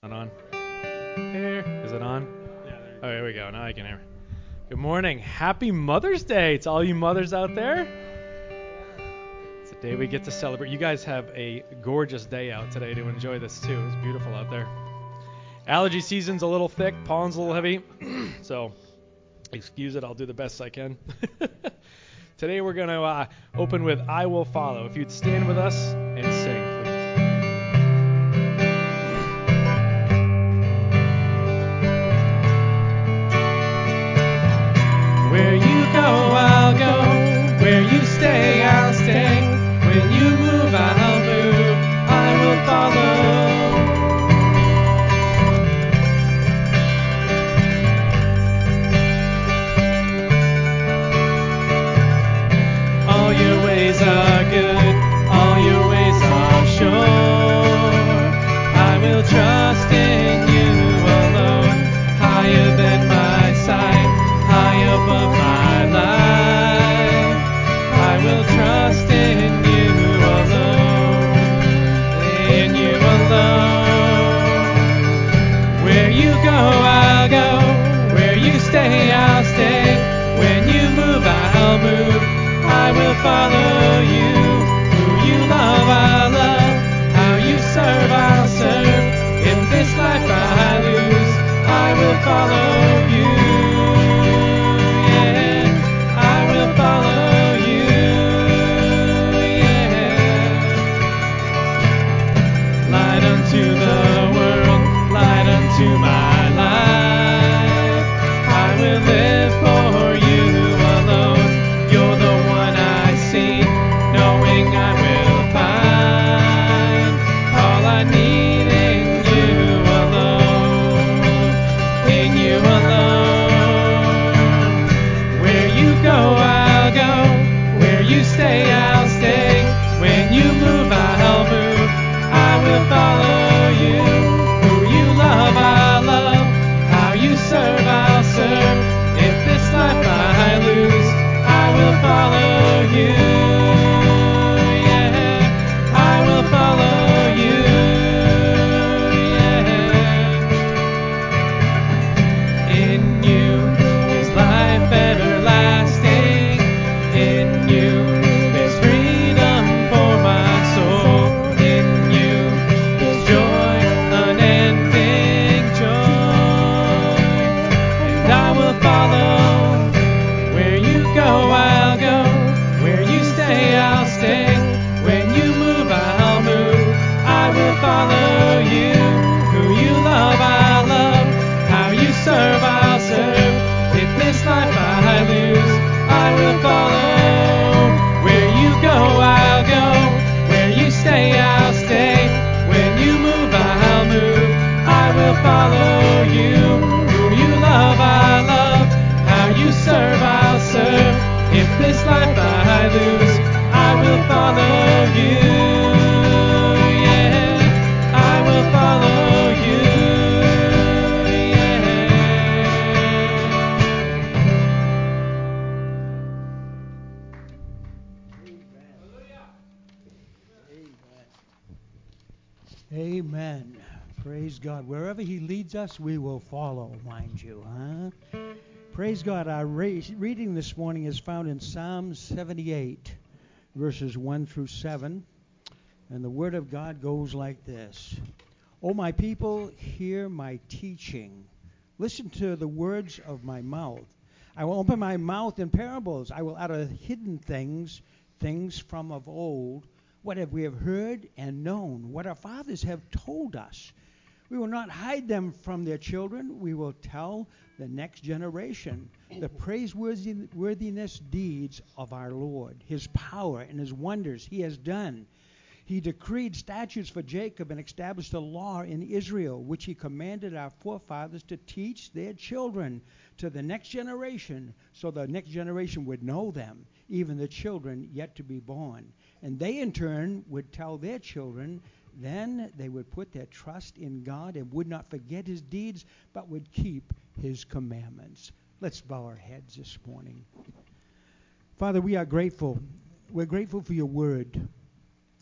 Not on. Here. Is it on? Oh, here we go. Now I can hear. Good morning. Happy Mother's Day to all you mothers out there. It's a day we get to celebrate. You guys have a gorgeous day out today to enjoy this too. It's beautiful out there. Allergy season's a little thick. Pollen's a little heavy. So excuse it. I'll do the best I can. Today we're going to open with I Will Follow. If you'd stand with us and sing, please. Where you go, I'll go. Where you stay, I'll stay. When you move, I'll move. I will follow. All your ways are good. All your ways are sure. I will trust in you alone. Higher than my sight. High above my life, I will trust in you alone, in you alone. Where you go, I'll go. Where you stay, I'll stay. When you move, I'll move. I will follow you. Who you love, I'll love. How you serve, I'll serve. If this life I lose, I will follow you. Follow you, yeah. Light unto the world, light unto my life. I will live for you alone. You're the one I see, knowing I will find all I need in you alone, in you alone. Where you go, where you stay, I'll stay. When you move, I'll move. I will follow you. Who you love, I'll love. How you serve, I'll serve. If this life I lose, I will follow you. Yeah, I will follow you. Yeah. In you is life everlasting. In you there's freedom for my soul. In you is joy, unending joy. And I will follow. Where you go, I'll go. Where you stay, I'll stay. When you move, I'll move. I will follow you. Who you love, I'll love. How you serve, I'll serve. If this life I lose, I will follow. Where you go, I'll go. Where you stay, I'll stay. When you move, I'll move. I will follow you. Who you love, I love. How you serve, I'll serve. If this life I lose, I will follow you. Yeah, I will follow you. Amen. Praise God. Wherever He leads us, we will follow, mind you. Praise God. Our reading this morning is found in Psalm 78, verses 1 through 7. And the Word of God goes like this. O my people, hear my teaching. Listen to the words of my mouth. I will open my mouth in parables. I will utter hidden things, things from of old. What have we have heard and known? What our fathers have told us. We will not hide them from their children. We will tell the next generation the praiseworthiness deeds of our Lord, His power and His wonders He has done. He decreed statutes for Jacob and established a law in Israel, which He commanded our forefathers to teach their children to the next generation, so the next generation would know them, even the children yet to be born. And they in turn would tell their children. Then they would put their trust in God and would not forget His deeds, but would keep His commandments. Let's bow our heads this morning. Father, we are grateful. We're grateful for your word.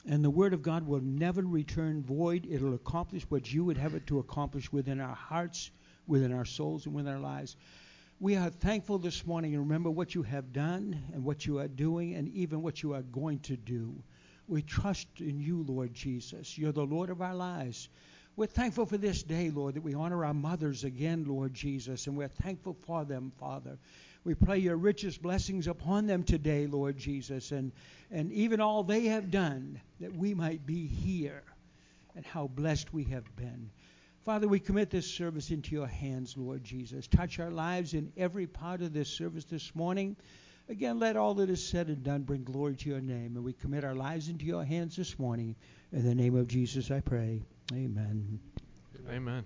And the Word of God will never return void. It'll accomplish what you would have it to accomplish within our hearts, within our souls, and within our lives. We are thankful this morning, and remember what you have done and what you are doing and even what you are going to do. We trust in you, Lord Jesus. You're the Lord of our lives. We're thankful for this day, Lord, that we honor our mothers again, Lord Jesus, and we're thankful for them, Father. We pray your richest blessings upon them today, Lord Jesus, and even all they have done, that we might be here, and how blessed we have been. Father, we commit this service into your hands, Lord Jesus. Touch our lives in every part of this service this morning. Again, let all that is said and done bring glory to your name. And we commit our lives into your hands this morning. In the name of Jesus, I pray. Amen. Amen.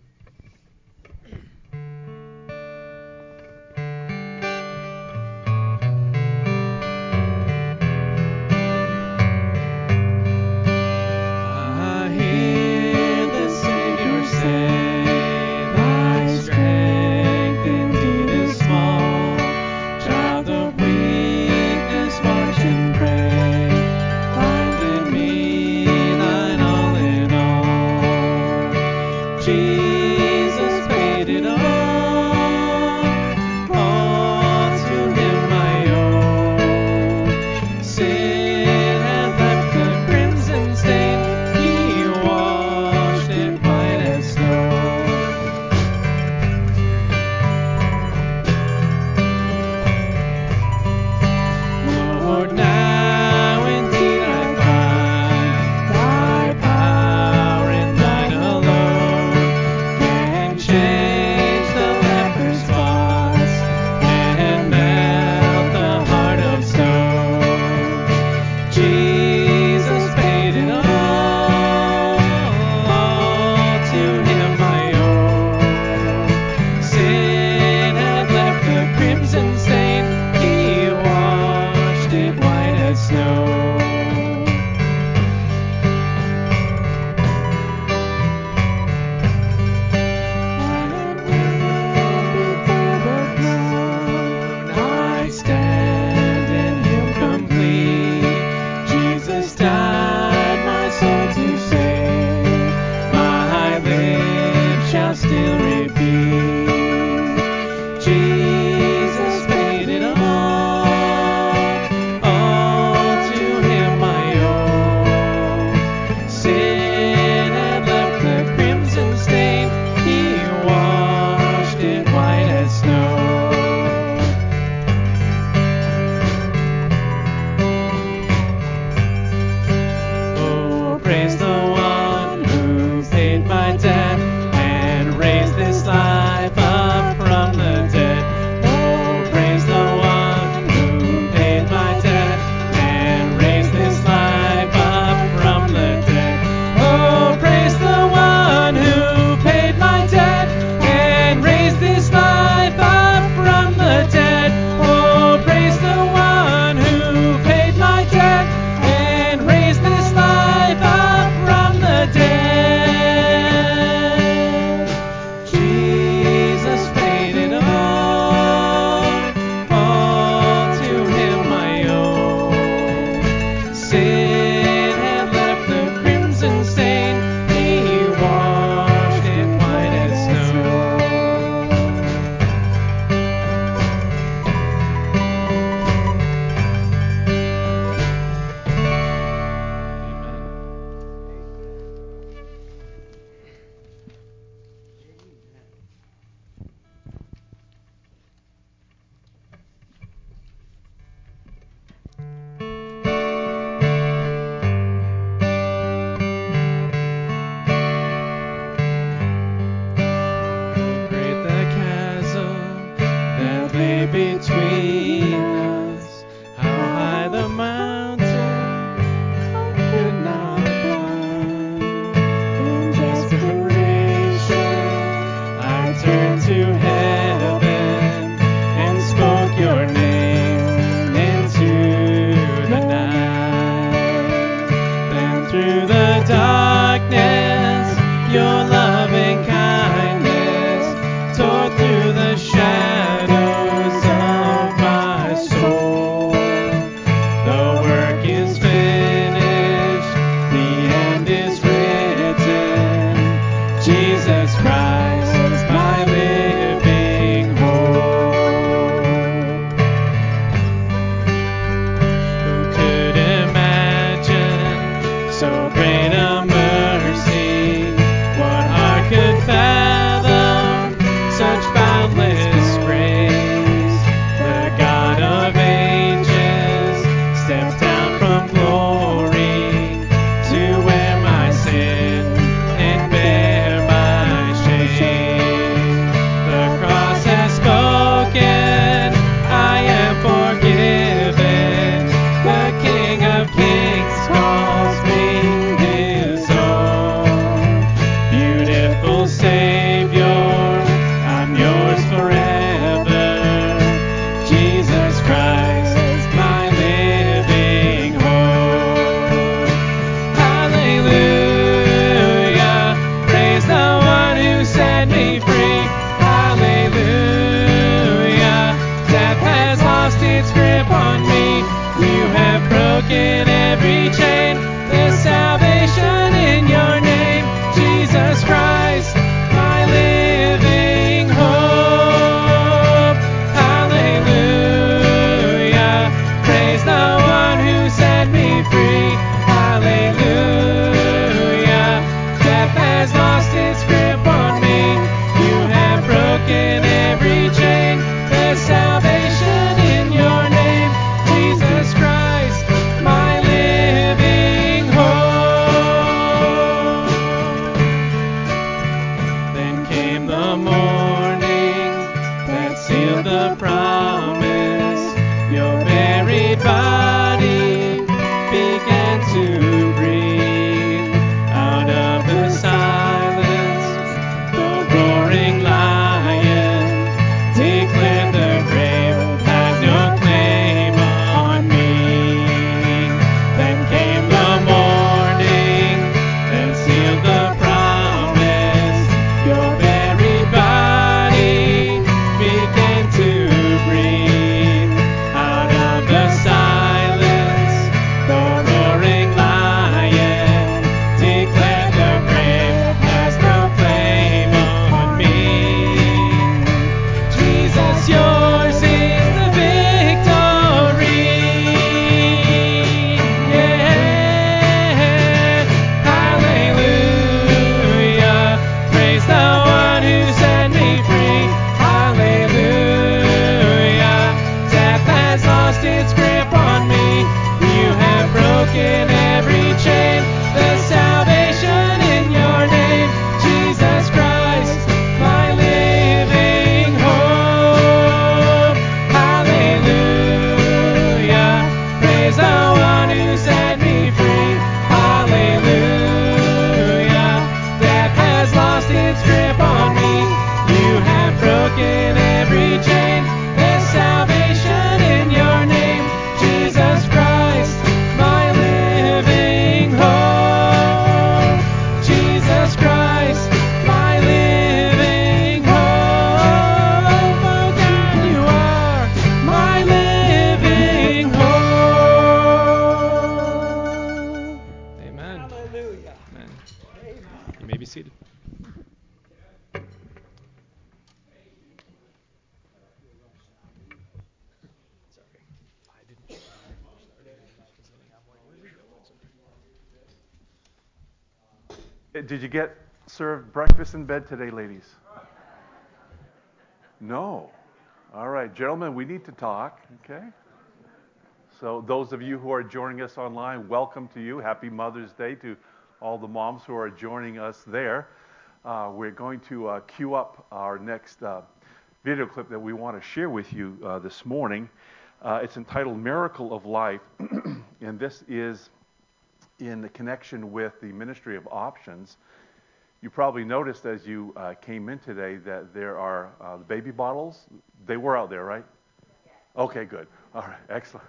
Jesus. Did you get served breakfast in bed today, ladies? No. All right, gentlemen, we need to talk, okay? So those of you who are joining us online, welcome to you. Happy Mother's Day to all the moms who are joining us there. We're going to queue up our next video clip that we want to share with you this morning. It's entitled Miracle of Life, and this is in connection with the Ministry of Options. You probably noticed as you came in today that there are the baby bottles. They were out there, right? Okay, good. All right, excellent.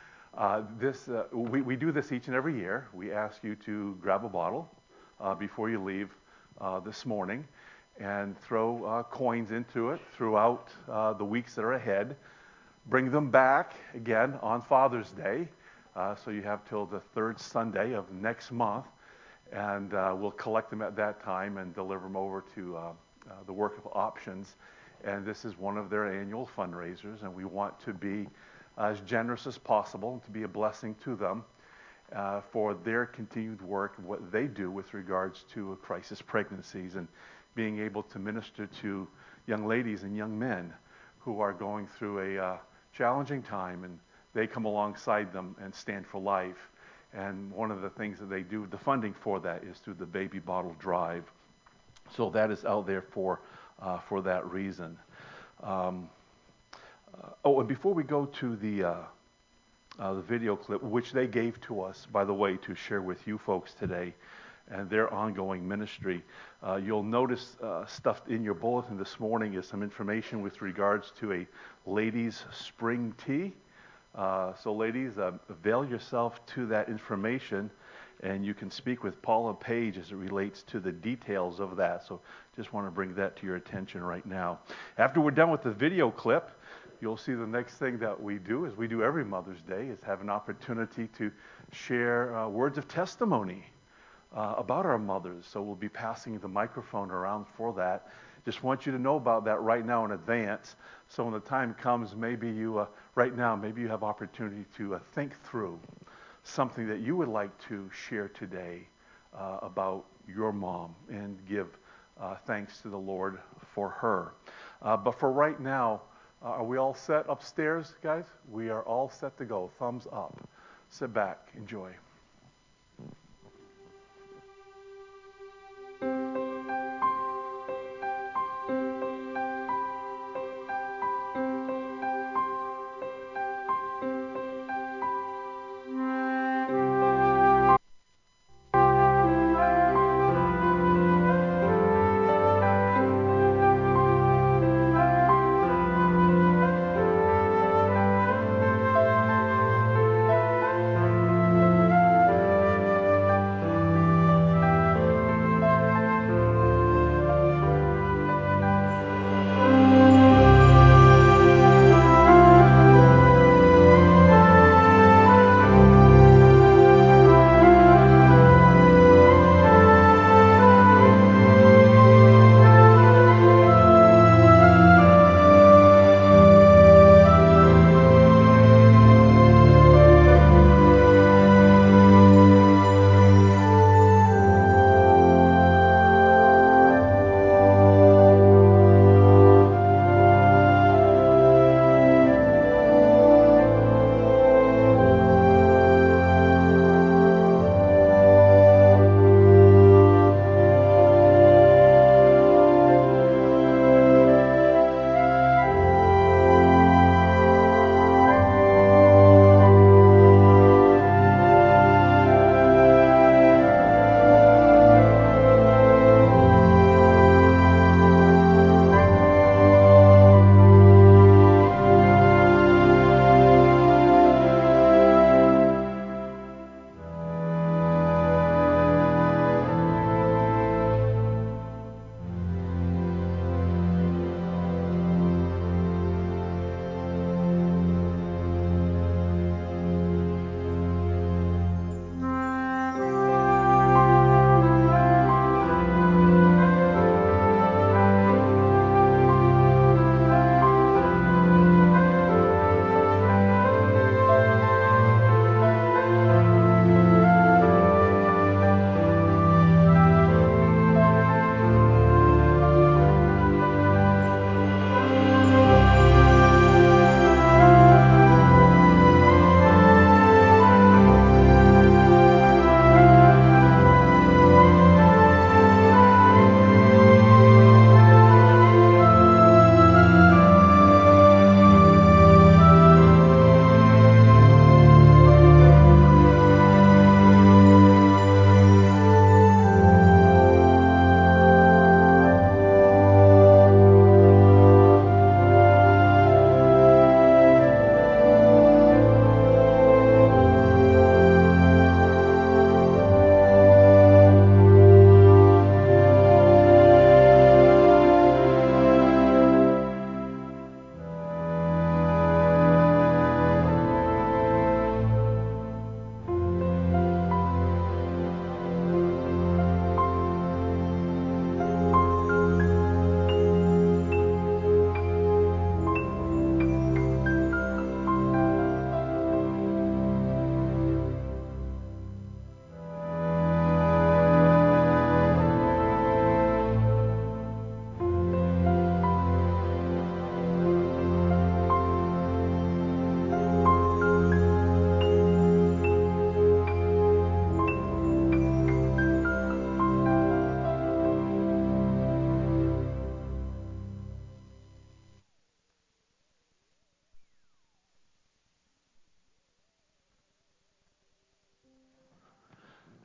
We do this each and every year. We ask you to grab a bottle before you leave this morning and throw coins into it throughout the weeks that are ahead. Bring them back again on Father's Day. So you have till the third Sunday of next month, and we'll collect them at that time and deliver them over to the Work of Options. And this is one of their annual fundraisers, and we want to be as generous as possible and to be a blessing to them for their continued work, what they do with regards to crisis pregnancies and being able to minister to young ladies and young men who are going through a challenging time, and they come alongside them and stand for life. And one of the things that they do, the funding for that is through the Baby Bottle Drive. So that is out there for that reason. And before we go to the video clip, which they gave to us, by the way, to share with you folks today, and their ongoing ministry, you'll notice stuffed in your bulletin this morning is some information with regards to a ladies' spring tea. So ladies, avail yourself to that information, and you can speak with Paula Page as it relates to the details of that. So just want to bring that to your attention right now. After we're done with the video clip, you'll see the next thing that we do, as we do every Mother's Day, is have an opportunity to share words of testimony about our mothers. So we'll be passing the microphone around for that. Just want you to know about that right now in advance. So when the time comes, maybe you, right now, maybe you have opportunity to think through something that you would like to share today about your mom and give thanks to the Lord for her. But for right now, are we all set upstairs, guys? We are all set to go. Thumbs up. Sit back. Enjoy.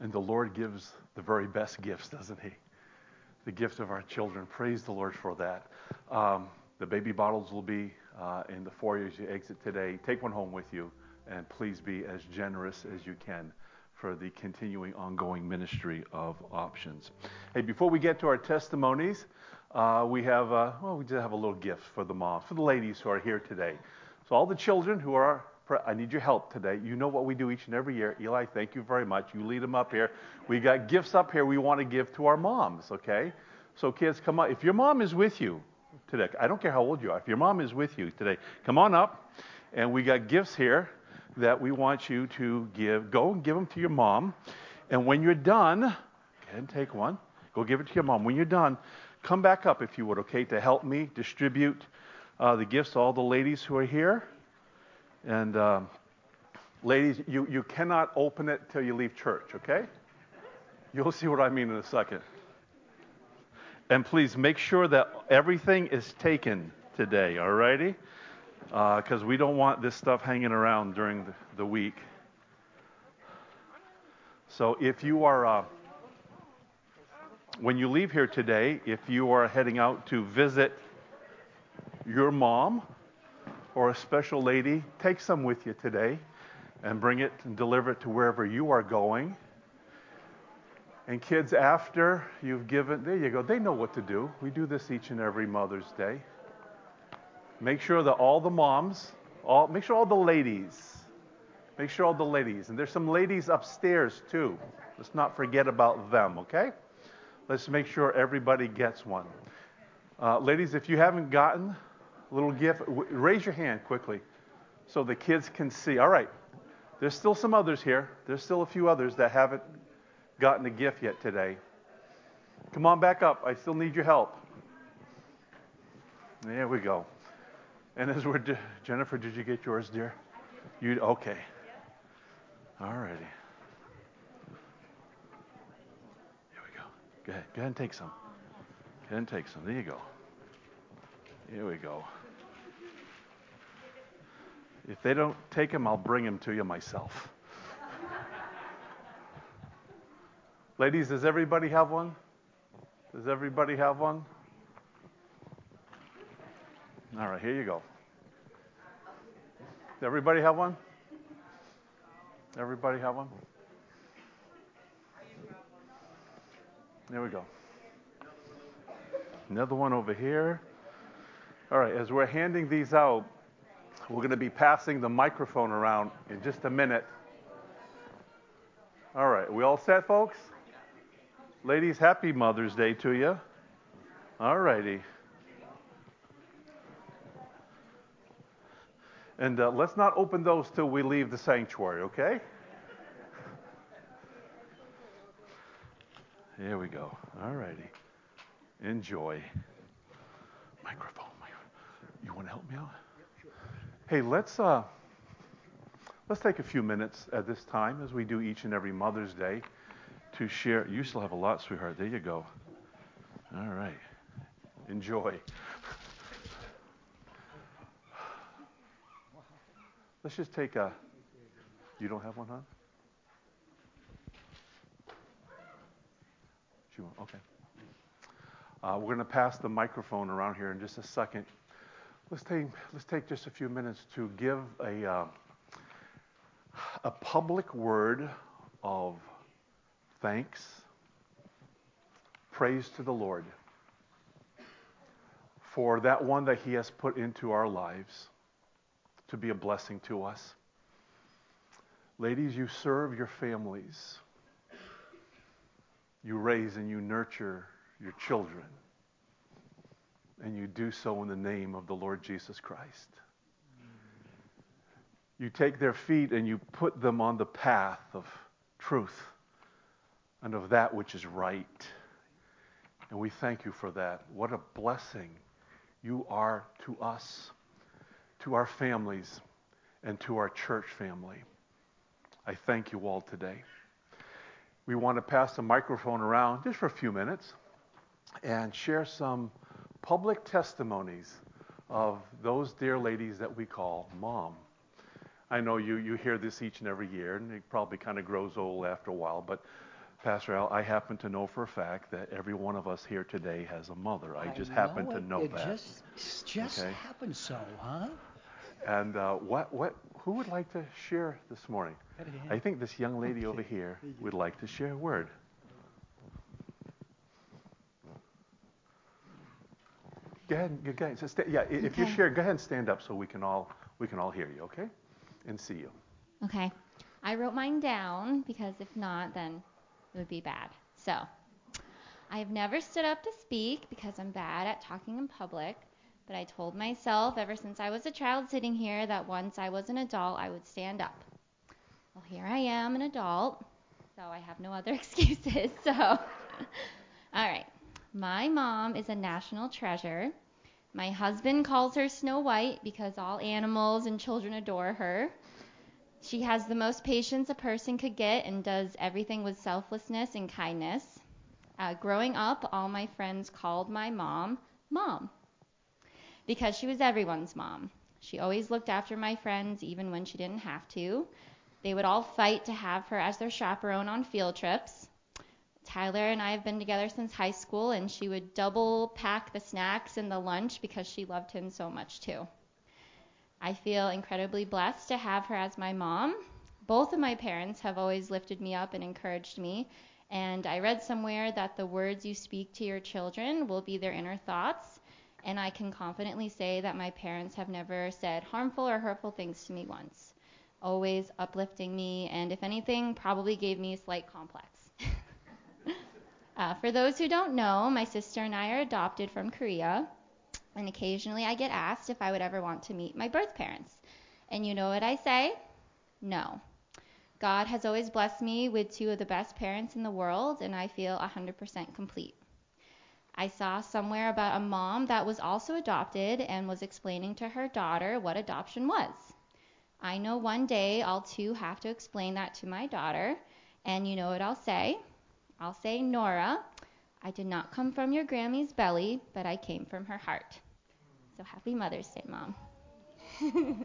And the Lord gives the very best gifts, doesn't he? The gift of our children. Praise the Lord for that. The baby bottles will be in the foyer as you exit today. Take one home with you, and please be as generous as you can for the continuing ongoing ministry of Options. Hey, before we get to our testimonies, we just have a little gift for the moms, for the ladies who are here today. So all the children who are, I need your help today. You know what we do each and every year. Eli, thank you very much. You lead them up here. We got gifts up here we want to give to our moms, okay? So kids, come on. If your mom is with you today, I don't care how old you are. If your mom is with you today, come on up. And we got gifts here that we want you to give. Go and give them to your mom. And when you're done, go ahead and take one. Go give it to your mom. When you're done, come back up if you would, okay, to help me distribute the gifts to all the ladies who are here. And ladies, you cannot open it till you leave church, okay? You'll see what I mean in a second. And please make sure that everything is taken today, all righty? Because we don't want this stuff hanging around during the week. So if you are, when you leave here today, if you are heading out to visit your mom or a special lady, take some with you today and bring it and deliver it to wherever you are going. And kids, after you've given, there you go, they know what to do. We do this each and every Mother's Day. Make sure that all the moms, make sure all the ladies, and there's some ladies upstairs too. Let's not forget about them, okay? Let's make sure everybody gets one. Ladies, if you haven't gotten a little gift, raise your hand quickly so the kids can see. All right, there's still some others here. There's still a few others that haven't gotten a gift yet today. Come on back up. I still need your help. There we go. And as we're, Jennifer, did you get yours, dear? You okay? All righty. Here we go. Go ahead and take some. Go ahead and take some. There you go. Here we go. If they don't take them, I'll bring them to you myself. Ladies, does everybody have one? Does everybody have one? All right, here you go. Does everybody have one? Everybody have one? There we go. Another one over here. All right, as we're handing these out, we're going to be passing the microphone around in just a minute. All right, we all set, folks? Ladies, happy Mother's Day to you. All righty. And let's not open those till we leave the sanctuary, okay? Here we go. All righty. Enjoy. Microphone. You want to help me out? Hey, let's take a few minutes at this time, as we do each and every Mother's Day, to share. You still have a lot, sweetheart. There you go. All right. Enjoy. Let's just take a... You don't have one, huh? Okay. We're going to pass the microphone around here in just a second. Let's take just a few minutes to give a public word of thanks, praise to the Lord for that one that He has put into our lives to be a blessing to us. Ladies, you serve your families. You raise and you nurture your children. And you do so in the name of the Lord Jesus Christ. You take their feet and you put them on the path of truth and of that which is right. And we thank you for that. What a blessing you are to us, to our families, and to our church family. I thank you all today. We want to pass the microphone around just for a few minutes and share some public testimonies of those dear ladies that we call Mom. I know you hear this each and every year, and it probably kind of grows old after a while, but Pastor Al, I happen to know for a fact that every one of us here today has a mother. I just know happen to it, know it that. just Okay. happens so, huh? And who would like to share this morning? I think this young lady over here would like to share a word. Go ahead. So if you share, go ahead and stand up so we can all hear you, okay? And see you. Okay. I wrote mine down because if not, then it would be bad. So, I have never stood up to speak because I'm bad at talking in public, but I told myself ever since I was a child sitting here that once I was an adult, I would stand up. Well, here I am, an adult, so I have no other excuses. So, all right. My mom is a national treasure. My husband calls her Snow White because all animals and children adore her. She has the most patience a person could get and does everything with selflessness and kindness. Growing up, all my friends called my mom, Mom, because she was everyone's mom. She always looked after my friends even when she didn't have to. They would all fight to have her as their chaperone on field trips. Tyler and I have been together since high school, and she would double pack the snacks and the lunch because she loved him so much too. I feel incredibly blessed to have her as my mom. Both of my parents have always lifted me up and encouraged me, and I read somewhere that the words you speak to your children will be their inner thoughts, and I can confidently say that my parents have never said harmful or hurtful things to me once, always uplifting me, and if anything, probably gave me a slight complex. For those who don't know, my sister and I are adopted from Korea, and occasionally I get asked if I would ever want to meet my birth parents. And you know what I say? No. God has always blessed me with two of the best parents in the world, and I feel 100% complete. I saw somewhere about a mom that was also adopted and was explaining to her daughter what adoption was. I know one day I'll too have to explain that to my daughter, and you know what I'll say? I'll say, Nora, I did not come from your Grammy's belly, but I came from her heart. So happy Mother's Day, Mom. Amen.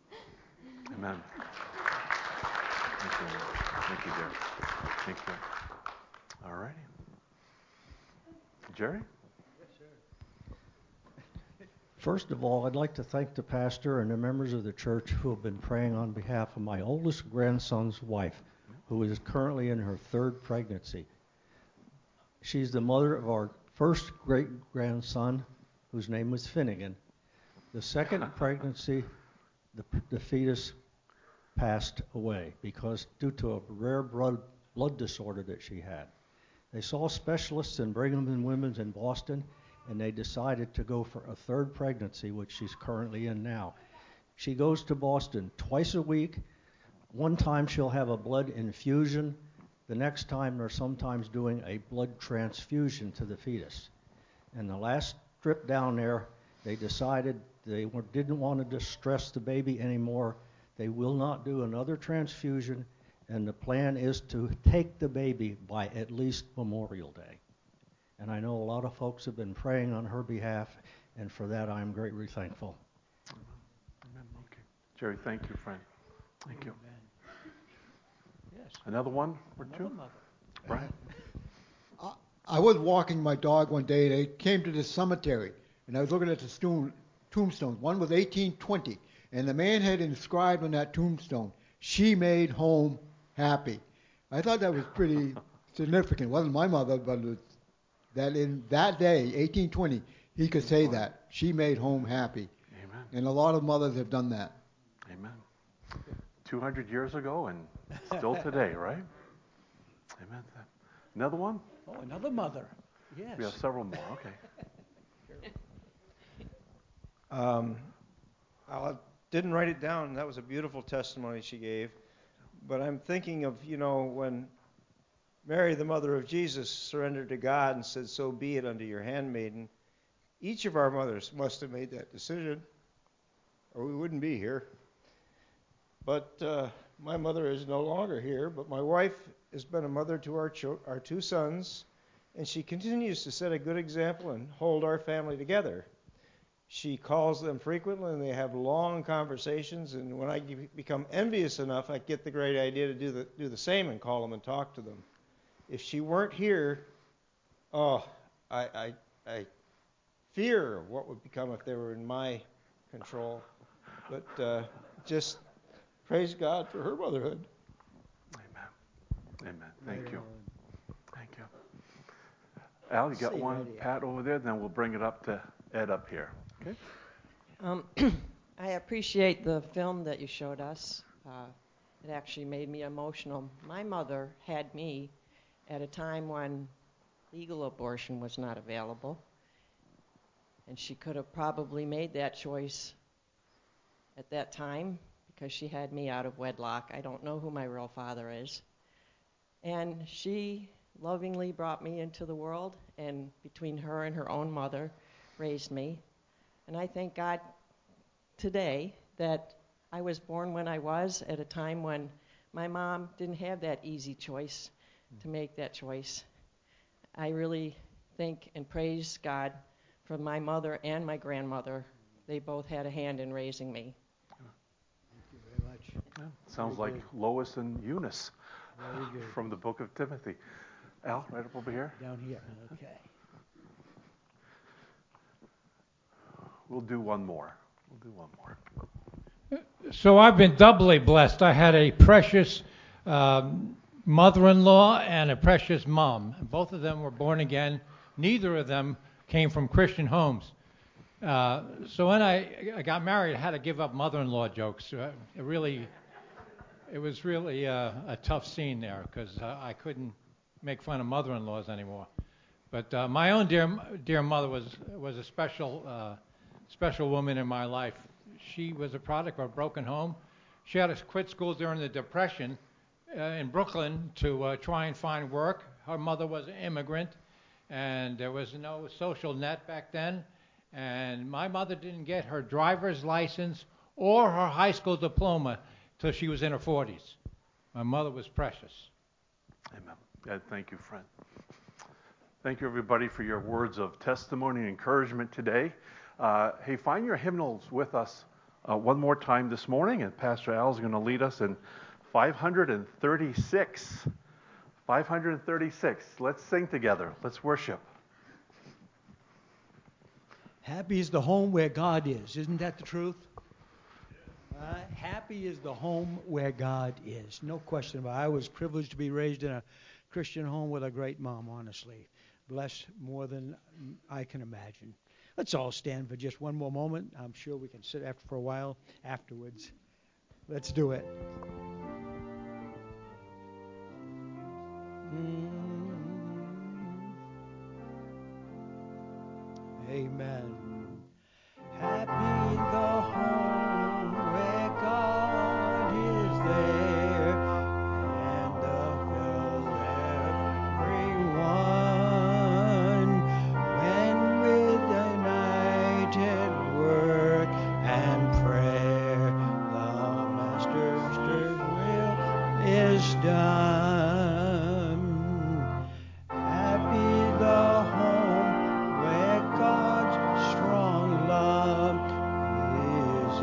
Thank you. Thank you, dear. Thank you. All righty. Jerry? Yes, sir. First of all, I'd like to thank the pastor and the members of the church who have been praying on behalf of my oldest grandson's wife, who is currently in her third pregnancy. She's the mother of our first great-grandson, whose name was Finnegan. The second pregnancy, the fetus passed away because due to a rare blood disorder that she had. They saw specialists in Brigham and Women's in Boston, and they decided to go for a third pregnancy, which she's currently in now. She goes to Boston twice a week. One time she'll have a blood infusion. The next time they're sometimes doing a blood transfusion to the fetus. And the last trip down there, they decided they didn't want to distress the baby anymore. They will not do another transfusion, and the plan is to take the baby by at least Memorial Day. And I know a lot of folks have been praying on her behalf, and for that I'm greatly thankful. Amen. Okay. Jerry, thank you, friend. Thank you. Amen. Yes. Another one or two? Another mother. Brian? I was walking my dog one day, and I came to this cemetery, and I was looking at the tombstones. One was 1820, and the man had inscribed on that tombstone, "She made home happy." I thought that was pretty significant. It wasn't my mother, but that in that day, 1820, he could say that. She made home happy. Amen. And a lot of mothers have done that. Amen. 200 years ago and still today, right? Amen. Another one? Oh, another mother. Yes. We have several more. Okay. I didn't write it down. That was a beautiful testimony she gave. But I'm thinking of, when Mary, the mother of Jesus, surrendered to God and said, "So be it unto your handmaiden." Each of our mothers must have made that decision, or we wouldn't be here. But my mother is no longer here, but my wife has been a mother to our two sons, and she continues to set a good example and hold our family together. She calls them frequently, and they have long conversations, and when I become envious enough, I get the great idea to do the same and call them and talk to them. if she weren't here, I fear what would become if they were in my control. But just praise God for her motherhood. Amen. Thank you. Thank you. Al, you got one pat over there, then we'll bring it up to Ed up here. Okay? I appreciate the film that you showed us. It actually made me emotional. My mother had me at a time when legal abortion was not available, and she could have probably made that choice at that time because she had me out of wedlock. I don't know who my real father is. And she lovingly brought me into the world, and between her and her own mother, raised me. And I thank God today that I was born when I was, at a time when my mom didn't have that easy choice to make that choice. I really thank and praise God for my mother and my grandmother. They both had a hand in raising me. Thank you very much. Yeah, sounds like Lois and Eunice from the book of Timothy. Al, right up over here. Down here. Okay. We'll do one more. So I've been doubly blessed. I had a precious mother-in-law and a precious mom. Both of them were born again. Neither of them came from Christian homes. So when I got married, I had to give up mother-in-law jokes. It was really a tough scene there because I couldn't make fun of mother-in-laws anymore. But my own dear mother was a special woman in my life. She was a product of a broken home. She had to quit school during the Depression in Brooklyn to try and find work. Her mother was an immigrant, and there was no social net back then. And my mother didn't get her driver's license or her high school diploma till she was in her 40s. My mother was precious. Amen. God, thank you, friend. Thank you, everybody, for your words of testimony and encouragement today. Hey, find your hymnals with us one more time this morning, and Pastor Al is going to lead us in 536. 536. Let's sing together. Let's worship. Happy is the home where God is. Isn't that the truth? Happy is the home where God is. No question about it. I was privileged to be raised in a Christian home with a great mom, honestly. Blessed more than I can imagine. Let's all stand for just one more moment. I'm sure we can sit for a while afterwards. Let's do it. Amen. Happy the home where God is there, and the everyone, when with united work and prayer the Master's will is done. Happy the home where God's strong love is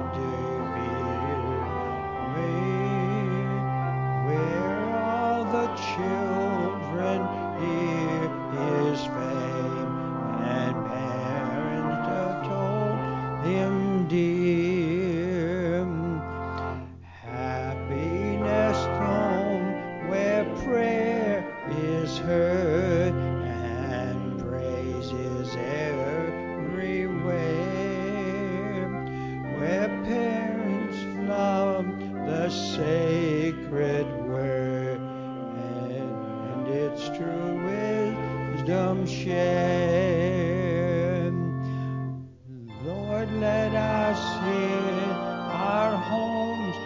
interviewed, where all the children hear His fame, and parents have told Him dear. Happiness home where prayer is heard and praise is everywhere, where parents love the sacred word and its true wisdom share. Lord, let us in our homes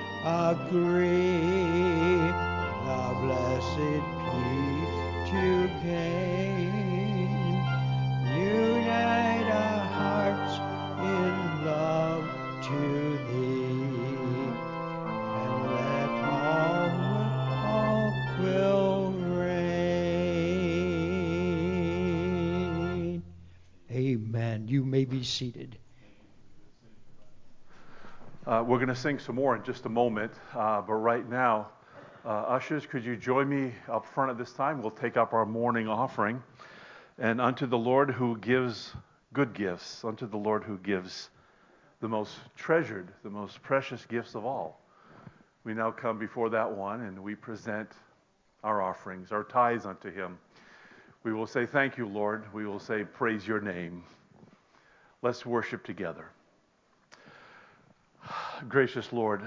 agree the blessed peace to gain. Unite our hearts in love to Thee, and let all will reign. Amen. You may be seated. We're going to sing some more in just a moment, but right now Ushers, could you join me up front at this time? We'll take up our morning offering. And unto the Lord who gives good gifts, unto the Lord who gives the most treasured, the most precious gifts of all, we now come before that one and we present our offerings, our tithes unto him. We will say, thank you, Lord. We will say, praise your name. Let's worship together. Gracious Lord,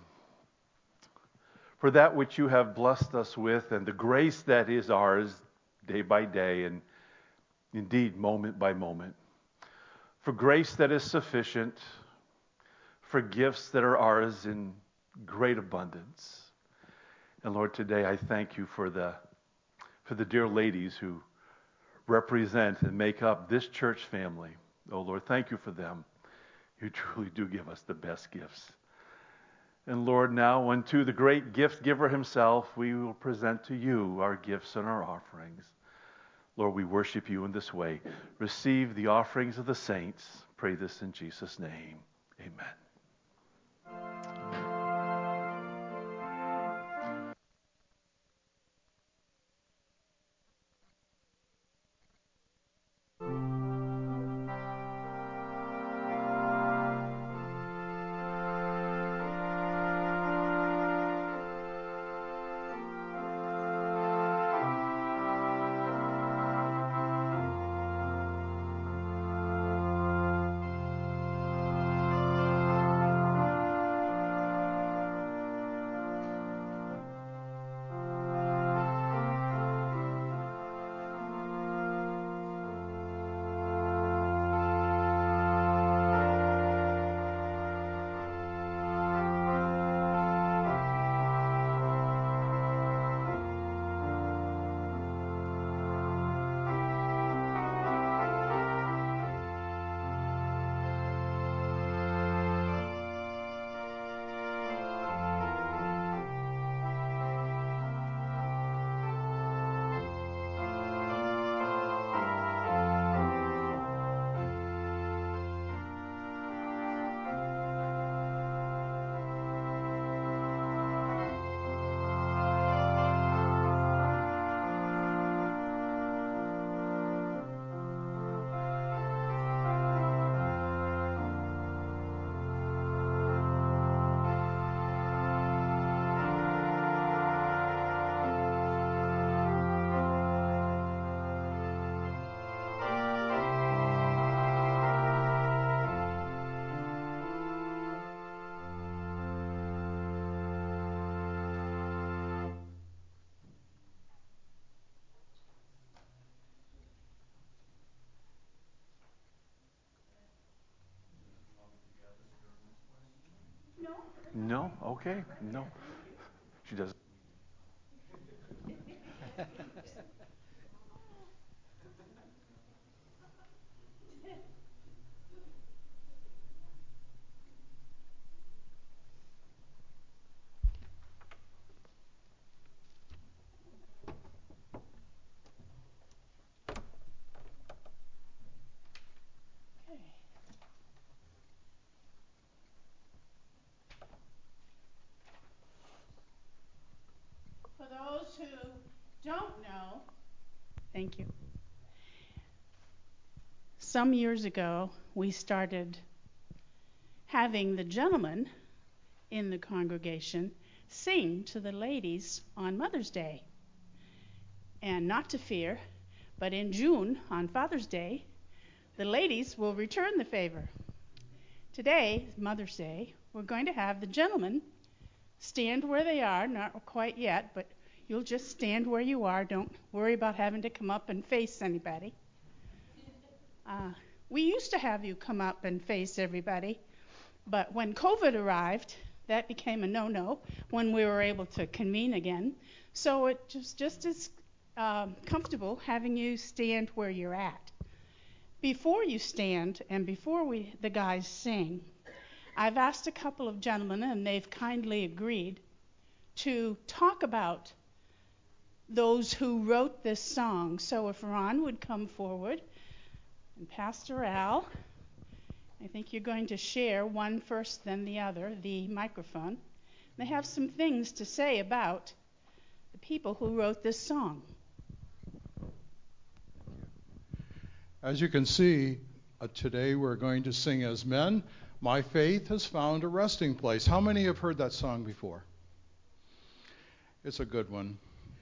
for that which you have blessed us with and the grace that is ours day by day and indeed moment by moment, for grace that is sufficient, for gifts that are ours in great abundance. And Lord, today I thank you for the dear ladies who represent and make up this church family. Oh Lord, thank you for them. You truly do give us the best gifts. And Lord, now unto the great gift giver himself, we will present to you our gifts and our offerings. Lord, we worship you in this way. Receive the offerings of the saints. Pray this in Jesus' name. Amen. No? Okay. No. She doesn't. For those who don't know, thank you. Some years ago, we started having the gentlemen in the congregation sing to the ladies on Mother's Day. And not to fear, but in June, on Father's Day, the ladies will return the favor. Today, Mother's Day, we're going to have the gentlemen stand where they are, not quite yet, but you'll just stand where you are. Don't worry about having to come up and face anybody. We used to have you come up and face everybody, but when COVID arrived, that became a no-no when we were able to convene again. So it just as comfortable having you stand where you're at. Before you stand and before the guys sing, I've asked a couple of gentlemen, and they've kindly agreed to talk about those who wrote this song. So if Ron would come forward, and Pastor Al, I think you're going to share one first, then the other, the microphone. They have some things to say about people who wrote this song. As you can see, today we're going to sing as men, "My Faith Has Found a Resting Place." How many have heard that song before? It's a good one.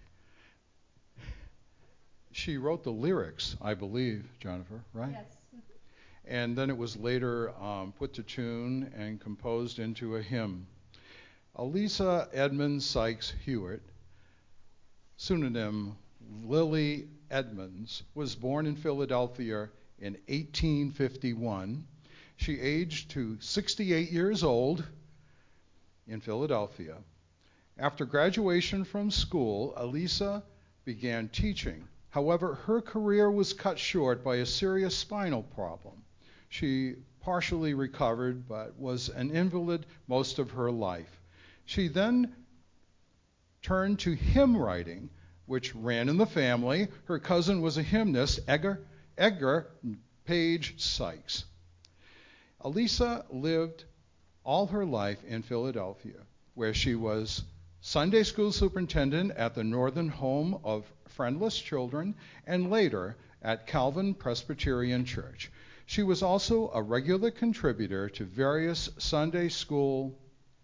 She wrote the lyrics, I believe, Jennifer, right? Yes. And then it was later put to tune and composed into a hymn. Elisa Edmonds Sykes Hewitt, pseudonym Lily Edmonds, was born in Philadelphia in 1851. She aged to 68 years old in Philadelphia. After graduation from school, Elisa began teaching. However, her career was cut short by a serious spinal problem. She partially recovered, but was an invalid most of her life. She then turned to hymn writing, which ran in the family. Her cousin was a hymnist, Edgar Page Sykes. Elisa lived all her life in Philadelphia, where she was Sunday school superintendent at the Northern Home of Friendless Children and later at Calvin Presbyterian Church. She was also a regular contributor to various Sunday school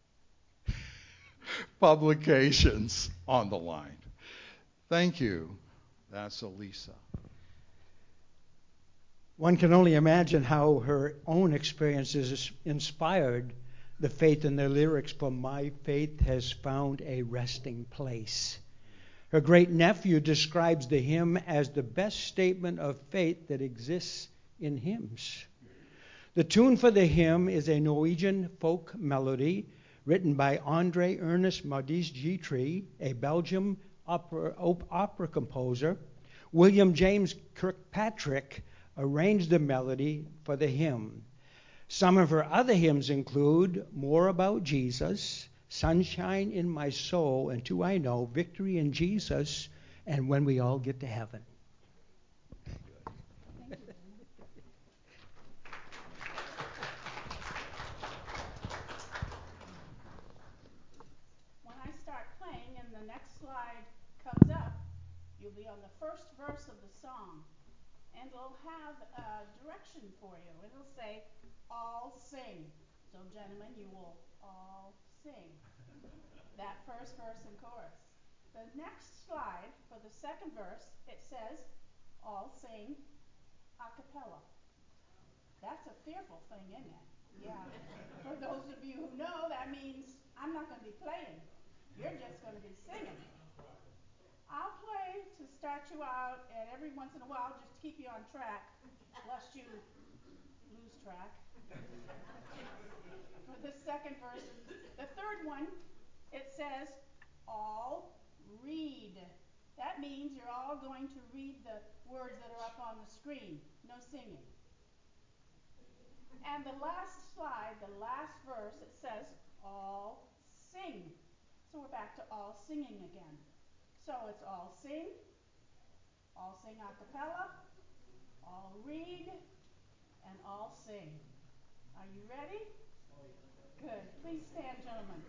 publications on the line. Thank you. That's Elisa. One can only imagine how her own experiences inspired the faith in the lyrics for "My Faith Has Found a Resting Place." Her great nephew describes the hymn as the best statement of faith that exists in hymns. The tune for the hymn is a Norwegian folk melody written by Andre Ernest Modise Gitry, a Belgian opera composer. William James Kirkpatrick arranged the melody for the hymn. Some of her other hymns include "More About Jesus," "Sunshine in My Soul," and "Do I Know," "Victory in Jesus," and "When We All Get to Heaven." When I start playing and the next slide comes up, you'll be on the first verse of the song. And it'll have a direction for you. It'll say, "All sing." So, gentlemen, you will all sing that first verse and chorus. The next slide, for the second verse, it says, "All sing a cappella." That's a fearful thing, isn't it? Yeah. For those of you who know, that means I'm not going to be playing. You're just going to be singing. I'll play to start you out, and every once in a while, just to keep you on track, lest you lose track. For the second verse, the third one, it says, "All read." That means you're all going to read the words that are up on the screen. No singing. And the last slide, the last verse, it says, "All sing." So we're back to all singing again. So it's all sing a cappella, all read, and all sing. Are you ready? Good. Please stand, gentlemen.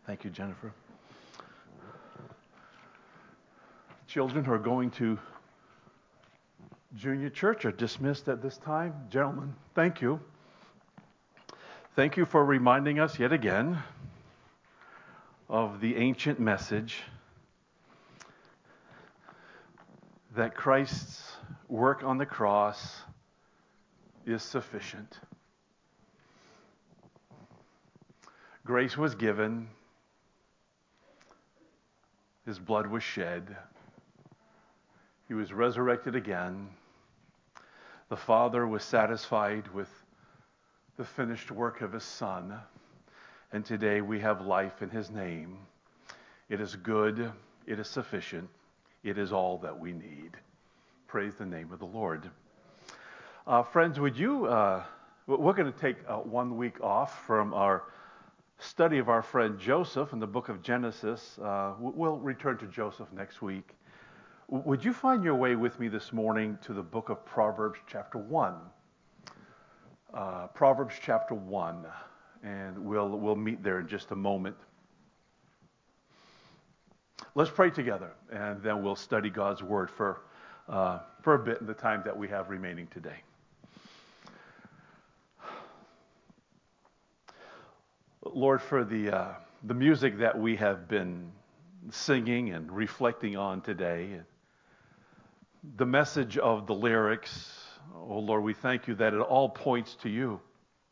Thank you, Jennifer. Children who are going to junior church are dismissed at this time. Gentlemen, thank you. Thank you for reminding us yet again of the ancient message that Christ's work on the cross is sufficient. Grace was given. His blood was shed. He was resurrected again. The Father was satisfied with the finished work of His Son. And today we have life in His name. It is good. It is sufficient. It is all that we need. Praise the name of the Lord. Friends, would you, we're going to take 1 week off from our study of our friend Joseph in the book of Genesis. We'll return to Joseph next week. Would you find your way with me this morning to the book of Proverbs chapter 1? Proverbs chapter 1, and we'll meet there in just a moment. Let's pray together, and then we'll study God's Word for a bit in the time that we have remaining today. Lord, for the music that we have been singing and reflecting on today, the message of the lyrics, oh Lord, we thank you that it all points to you.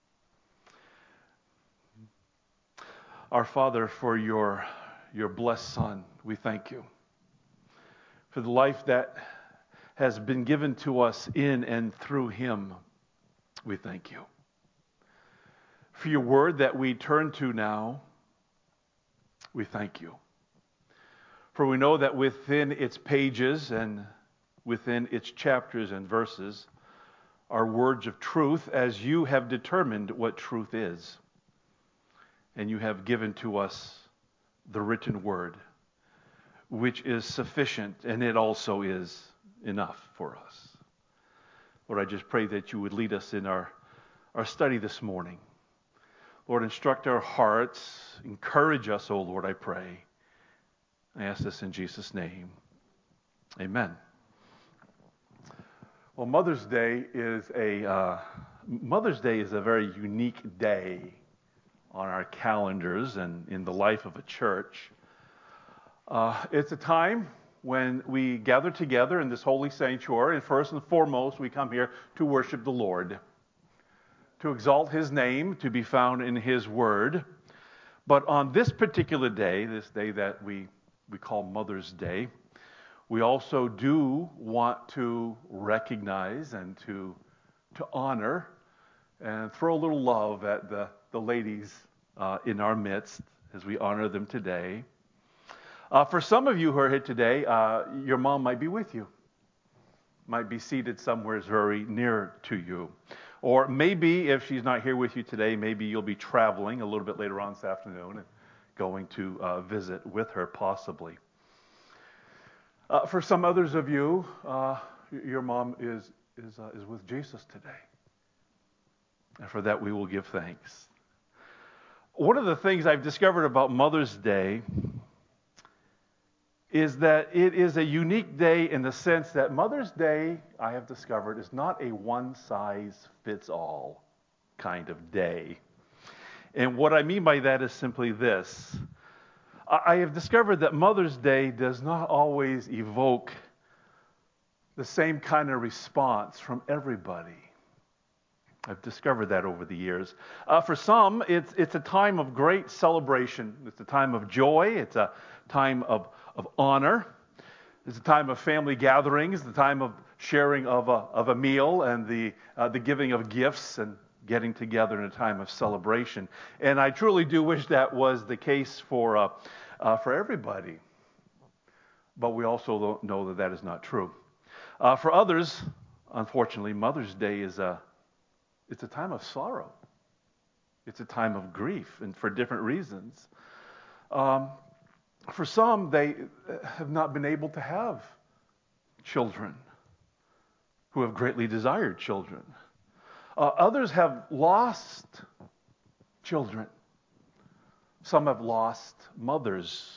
Our Father, for your blessed Son, we thank you. For the life that has been given to us in and through Him, we thank you. For your word that we turn to now, we thank you. For we know that within its pages and within its chapters and verses are words of truth, as you have determined what truth is. And you have given to us the written word, which is sufficient, and it also is enough for us. Lord, I just pray that you would lead us in our study this morning. Lord, instruct our hearts, encourage us, O Lord, I pray. I ask this in Jesus' name. Amen. Well, Mother's Day is a very unique day on our calendars and in the life of a church. It's a time when we gather together in this holy sanctuary, and first and foremost, we come here to worship the Lord, to exalt His name, to be found in His Word. But on this particular day, this day that we call Mother's Day, we also do want to recognize and to honor and throw a little love at the ladies in our midst as we honor them today. For some of you who are here today, your mom might be with you, might be seated somewhere very near to you. Or maybe if she's not here with you today, maybe you'll be traveling a little bit later on this afternoon and going to visit with her possibly. For some others of you, your mom is with Jesus today. And for that we will give thanks. One of the things I've discovered about Mother's Day is that it is a unique day in the sense that Mother's Day, I have discovered, is not a one-size-fits-all kind of day. And what I mean by that is simply this. I have discovered that Mother's Day does not always evoke the same kind of response from everybody. I've discovered that over the years. For some, it's a time of great celebration. It's a time of joy. It's a time of honor. It's a time of family gatherings, the time of sharing of a meal and the giving of gifts and getting together in a time of celebration. And I truly do wish that was the case for everybody. But we also know that is not true. For others, unfortunately, Mother's Day it's a time of sorrow. It's a time of grief, and for different reasons. For some, they have not been able to have children who have greatly desired children. Others have lost children. Some have lost mothers.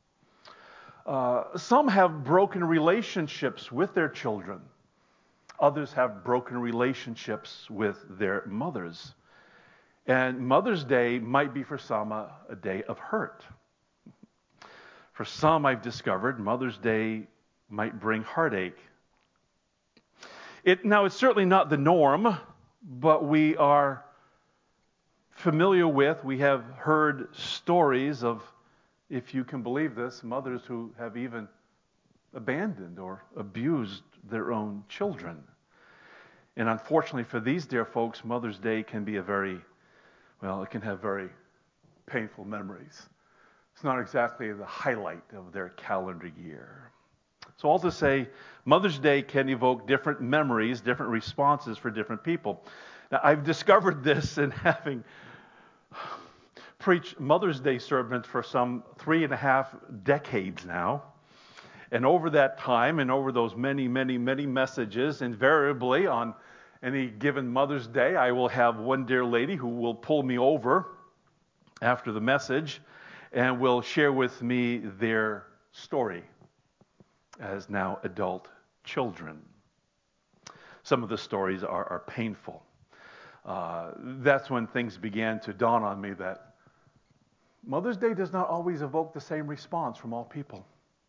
Some have broken relationships with their children. Others have broken relationships with their mothers. And Mother's Day might be for some a day of hurt. For some, I've discovered, Mother's Day might bring heartache. Now, it's certainly not the norm, but we are familiar with, we have heard stories of, if you can believe this, mothers who have even abandoned or abused their own children. And unfortunately for these dear folks, Mother's Day can be it can have very painful memories. It's not exactly the highlight of their calendar year. So all to say, Mother's Day can evoke different memories, different responses for different people. Now, I've discovered this in having preached Mother's Day sermons for some 3.5 decades now. And over that time and over those many, many, many messages, invariably on any given Mother's Day, I will have one dear lady who will pull me over after the message and will share with me their story as now adult children. Some of the stories are painful. That's when things began to dawn on me that Mother's Day does not always evoke the same response from all people.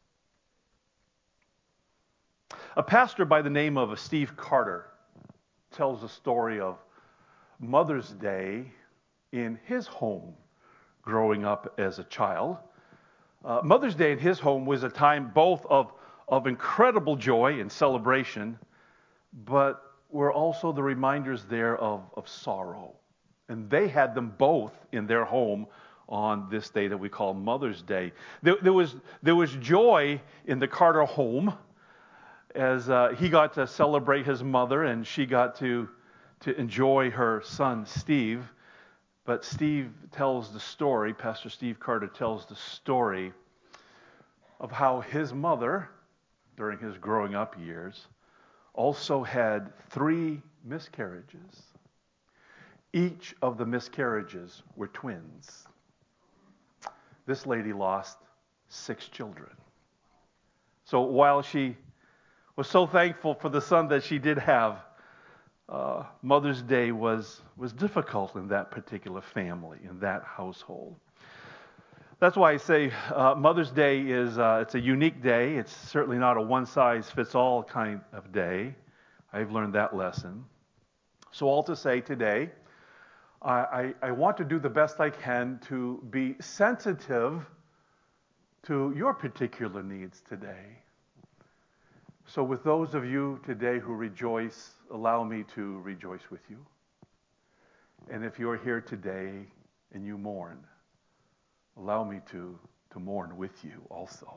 A pastor by the name of Steve Carter tells a story of Mother's Day in his home growing up as a child. Mother's Day in his home was a time both of incredible joy and celebration, but were also the reminders there of sorrow. And they had them both in their home on this day that we call Mother's Day. There was joy in the Carter home as he got to celebrate his mother and she got to enjoy her son, Steve. But Steve tells the story, Pastor Steve Carter tells the story of how his mother, during his growing up years, also had 3 miscarriages. Each of the miscarriages were twins. This lady lost 6 children. So while she was so thankful for the son that she did have, Mother's Day was difficult in that particular family, in that household. That's why I say Mother's Day is it's a unique day. It's certainly not a one-size-fits-all kind of day. I've learned that lesson. So all to say today, I want to do the best I can to be sensitive to your particular needs today. So with those of you today who rejoice, allow me to rejoice with you. And if you're here today and you mourn, allow me to mourn with you also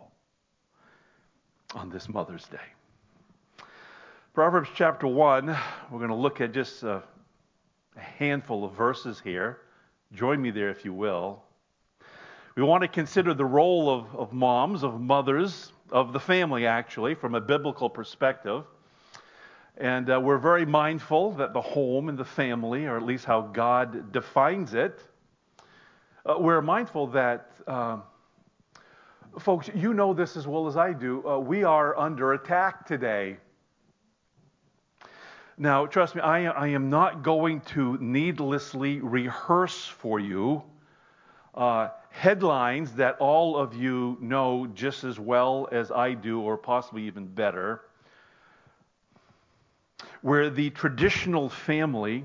on this Mother's Day. Proverbs chapter 1, we're going to look at just a handful of verses here. Join me there if you will. We want to consider the role of moms, of mothers, of the family actually, from a biblical perspective. And we're very mindful that the home and the family, or at least how God defines it, we're mindful that, folks, you know this as well as I do, we are under attack today. Now, trust me, I am not going to needlessly rehearse for you headlines that all of you know just as well as I do, or possibly even better, where the traditional family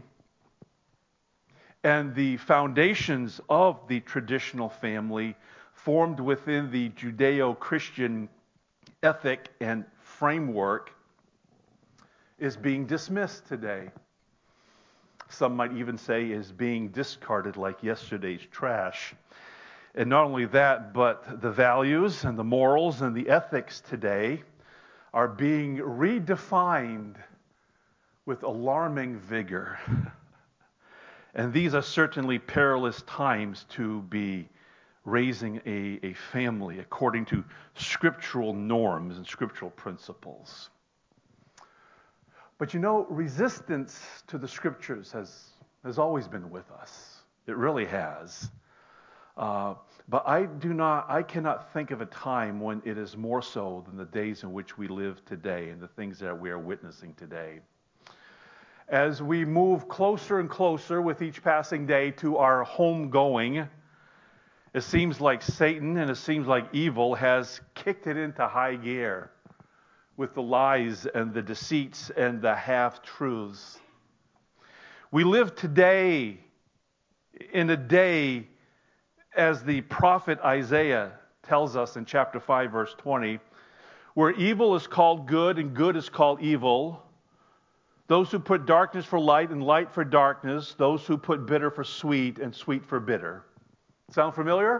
and the foundations of the traditional family formed within the Judeo-Christian ethic and framework is being dismissed today. Some might even say is being discarded like yesterday's trash. And not only that, but the values and the morals and the ethics today are being redefined with alarming vigor. And these are certainly perilous times to be raising a family according to scriptural norms and scriptural principles. But you know, resistance to the scriptures has always been with us. It really has. But I cannot think of a time when it is more so than the days in which we live today and the things that we are witnessing today. As we move closer and closer with each passing day to our homegoing, it seems like Satan and it seems like evil has kicked it into high gear with the lies and the deceits and the half-truths. We live today in a day, as the prophet Isaiah tells us in chapter 5, verse 20, where evil is called good and good is called evil. Those who put darkness for light and light for darkness. Those who put bitter for sweet and sweet for bitter. Sound familiar?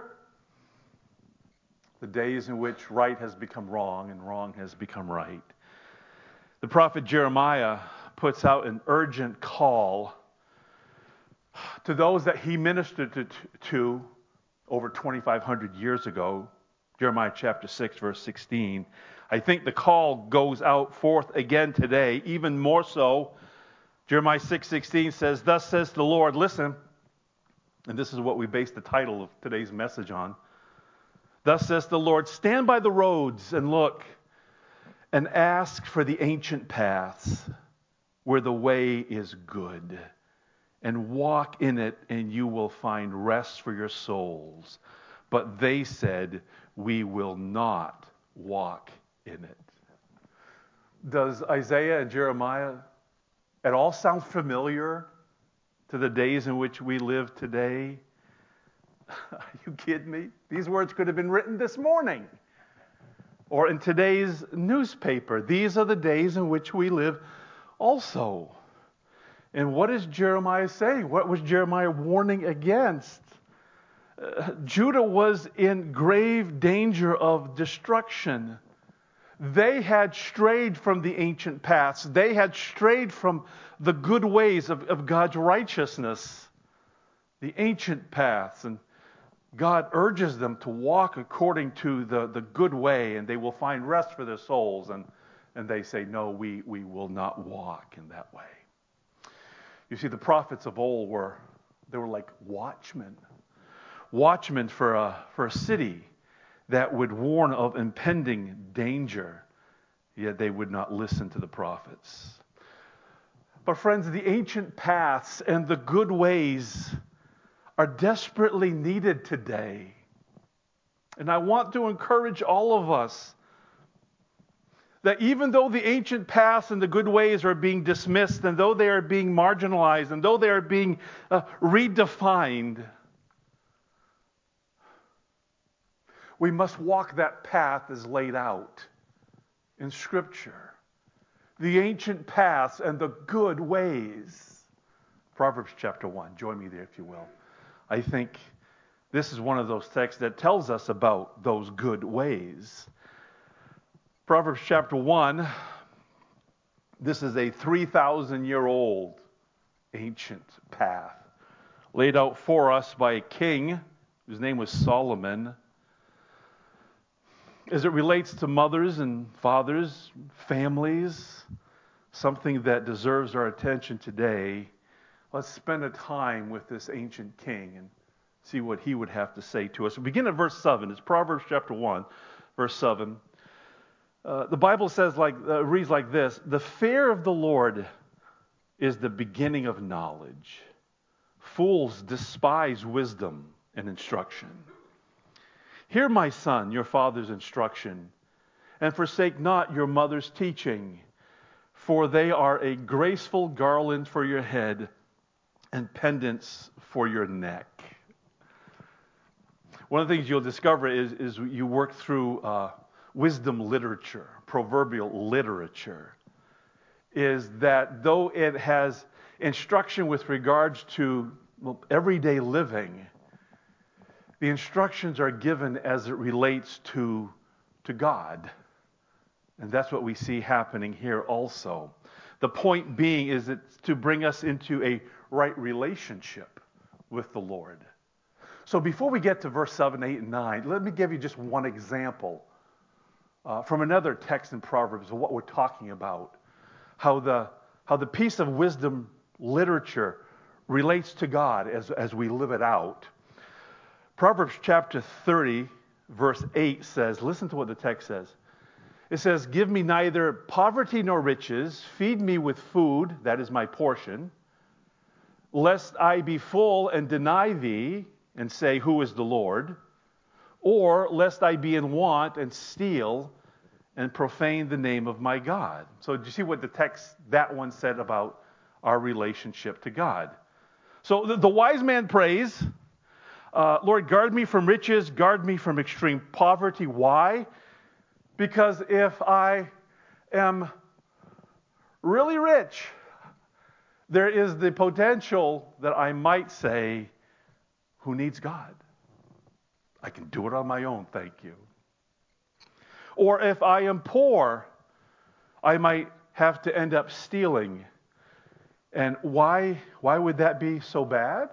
The days in which right has become wrong and wrong has become right. The prophet Jeremiah puts out an urgent call to those that he ministered to over 2,500 years ago. Jeremiah chapter 6, verse 16. I think the call goes out forth again today, even more so. Jeremiah 6:16 says, "Thus says the Lord," listen, and this is what we base the title of today's message on. "Thus says the Lord, stand by the roads and look and ask for the ancient paths where the way is good, and walk in it and you will find rest for your souls. But they said, we will not walk in it." Does Isaiah and Jeremiah at all sound familiar to the days in which we live today? Are you kidding me? These words could have been written this morning or in today's newspaper. These are the days in which we live also. And what is Jeremiah saying? What was Jeremiah warning against? Judah was in grave danger of destruction. They had strayed from the ancient paths. They had strayed from the good ways of God's righteousness, the ancient paths. And God urges them to walk according to the good way, and they will find rest for their souls. And they say, no, we will not walk in that way. You see, the prophets of old were like watchmen. Watchmen for a city that would warn of impending danger, yet they would not listen to the prophets. But friends, the ancient paths and the good ways are desperately needed today. And I want to encourage all of us that even though the ancient paths and the good ways are being dismissed, and though they are being marginalized, and though they are being redefined, we must walk that path as laid out in Scripture. The ancient paths and the good ways. Proverbs chapter 1. Join me there if you will. I think this is one of those texts that tells us about those good ways. Proverbs chapter 1. This is a 3,000-year-old ancient path laid out for us by a king whose name was Solomon. As it relates to mothers and fathers, families, something that deserves our attention today, let's spend a time with this ancient king and see what he would have to say to us. We begin at verse 7. It's Proverbs chapter 1, verse 7. The Bible says reads like this: "The fear of the Lord is the beginning of knowledge. Fools despise wisdom and instruction. Hear, my son, your father's instruction, and forsake not your mother's teaching, for they are a graceful garland for your head and pendants for your neck." One of the things you'll discover is you work through wisdom literature, proverbial literature, is that though it has instruction with regards to everyday living, the instructions are given as it relates to God. And that's what we see happening here also. The point being is it's to bring us into a right relationship with the Lord. So before we get to verse 7, 8, and 9, let me give you just one example from another text in Proverbs of what we're talking about. How the piece of wisdom literature relates to God as we live it out. Proverbs chapter 30, verse 8 says, listen to what the text says. It says, give me neither poverty nor riches, feed me with food, that is my portion, lest I be full and deny thee and say, who is the Lord? Or lest I be in want and steal and profane the name of my God. So do you see what the text, that one said about our relationship to God? So the wise man prays, Lord, guard me from riches, guard me from extreme poverty. Why? Because if I am really rich, there is the potential that I might say, who needs God? I can do it on my own, thank you. Or if I am poor, I might have to end up stealing. And why would that be so bad?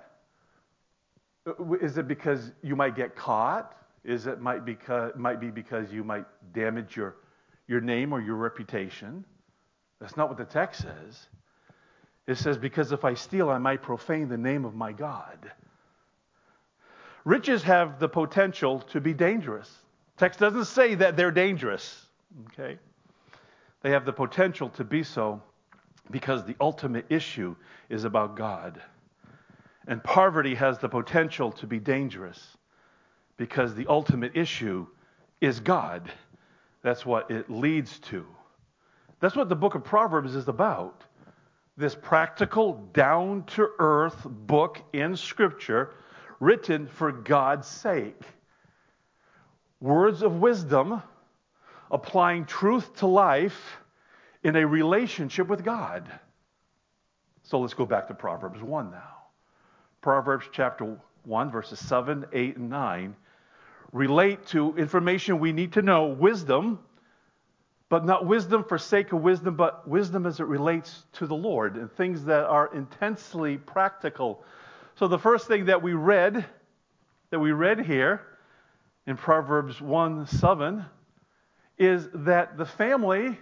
Is it because you might get caught? Is it might be because you might damage your name or your reputation? That's not what the text says. It says, because if I steal, I might profane the name of my God. Riches have the potential to be dangerous. Text doesn't say that they're dangerous. Okay? They have the potential to be so because the ultimate issue is about God. And poverty has the potential to be dangerous because the ultimate issue is God. That's what it leads to. That's what the book of Proverbs is about. This practical, down-to-earth book in Scripture written for God's sake. Words of wisdom applying truth to life in a relationship with God. So let's go back to Proverbs 1 now. Proverbs chapter 1, verses 7, 8, and 9 relate to information we need to know, wisdom, but not wisdom for sake of wisdom, but wisdom as it relates to the Lord and things that are intensely practical. So the first thing that we read here in Proverbs 1:7 is that the family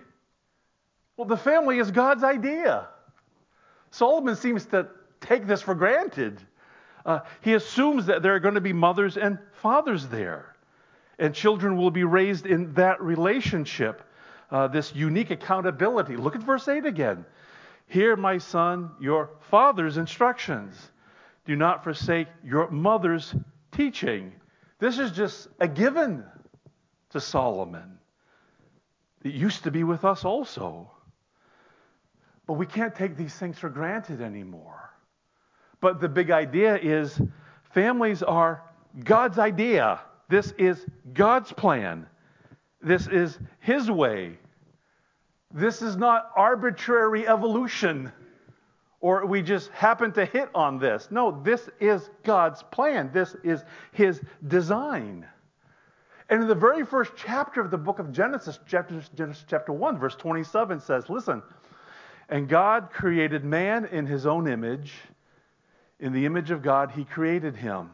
is God's idea. Solomon seems to take this for granted. He assumes that there are going to be mothers and fathers there, and children will be raised in that relationship, this unique accountability. Look at verse 8 again. Hear, my son, your father's instructions. Do not forsake your mother's teaching. This is just a given to Solomon. It used to be with us also. But we can't take these things for granted anymore. But the big idea is families are God's idea. This is God's plan. This is His way. This is not arbitrary evolution, or we just happen to hit on this. No, this is God's plan. This is His design. And in the very first chapter of the book of Genesis, Genesis chapter 1, verse 27 says, listen, and God created man in His own image. In the image of God, He created him.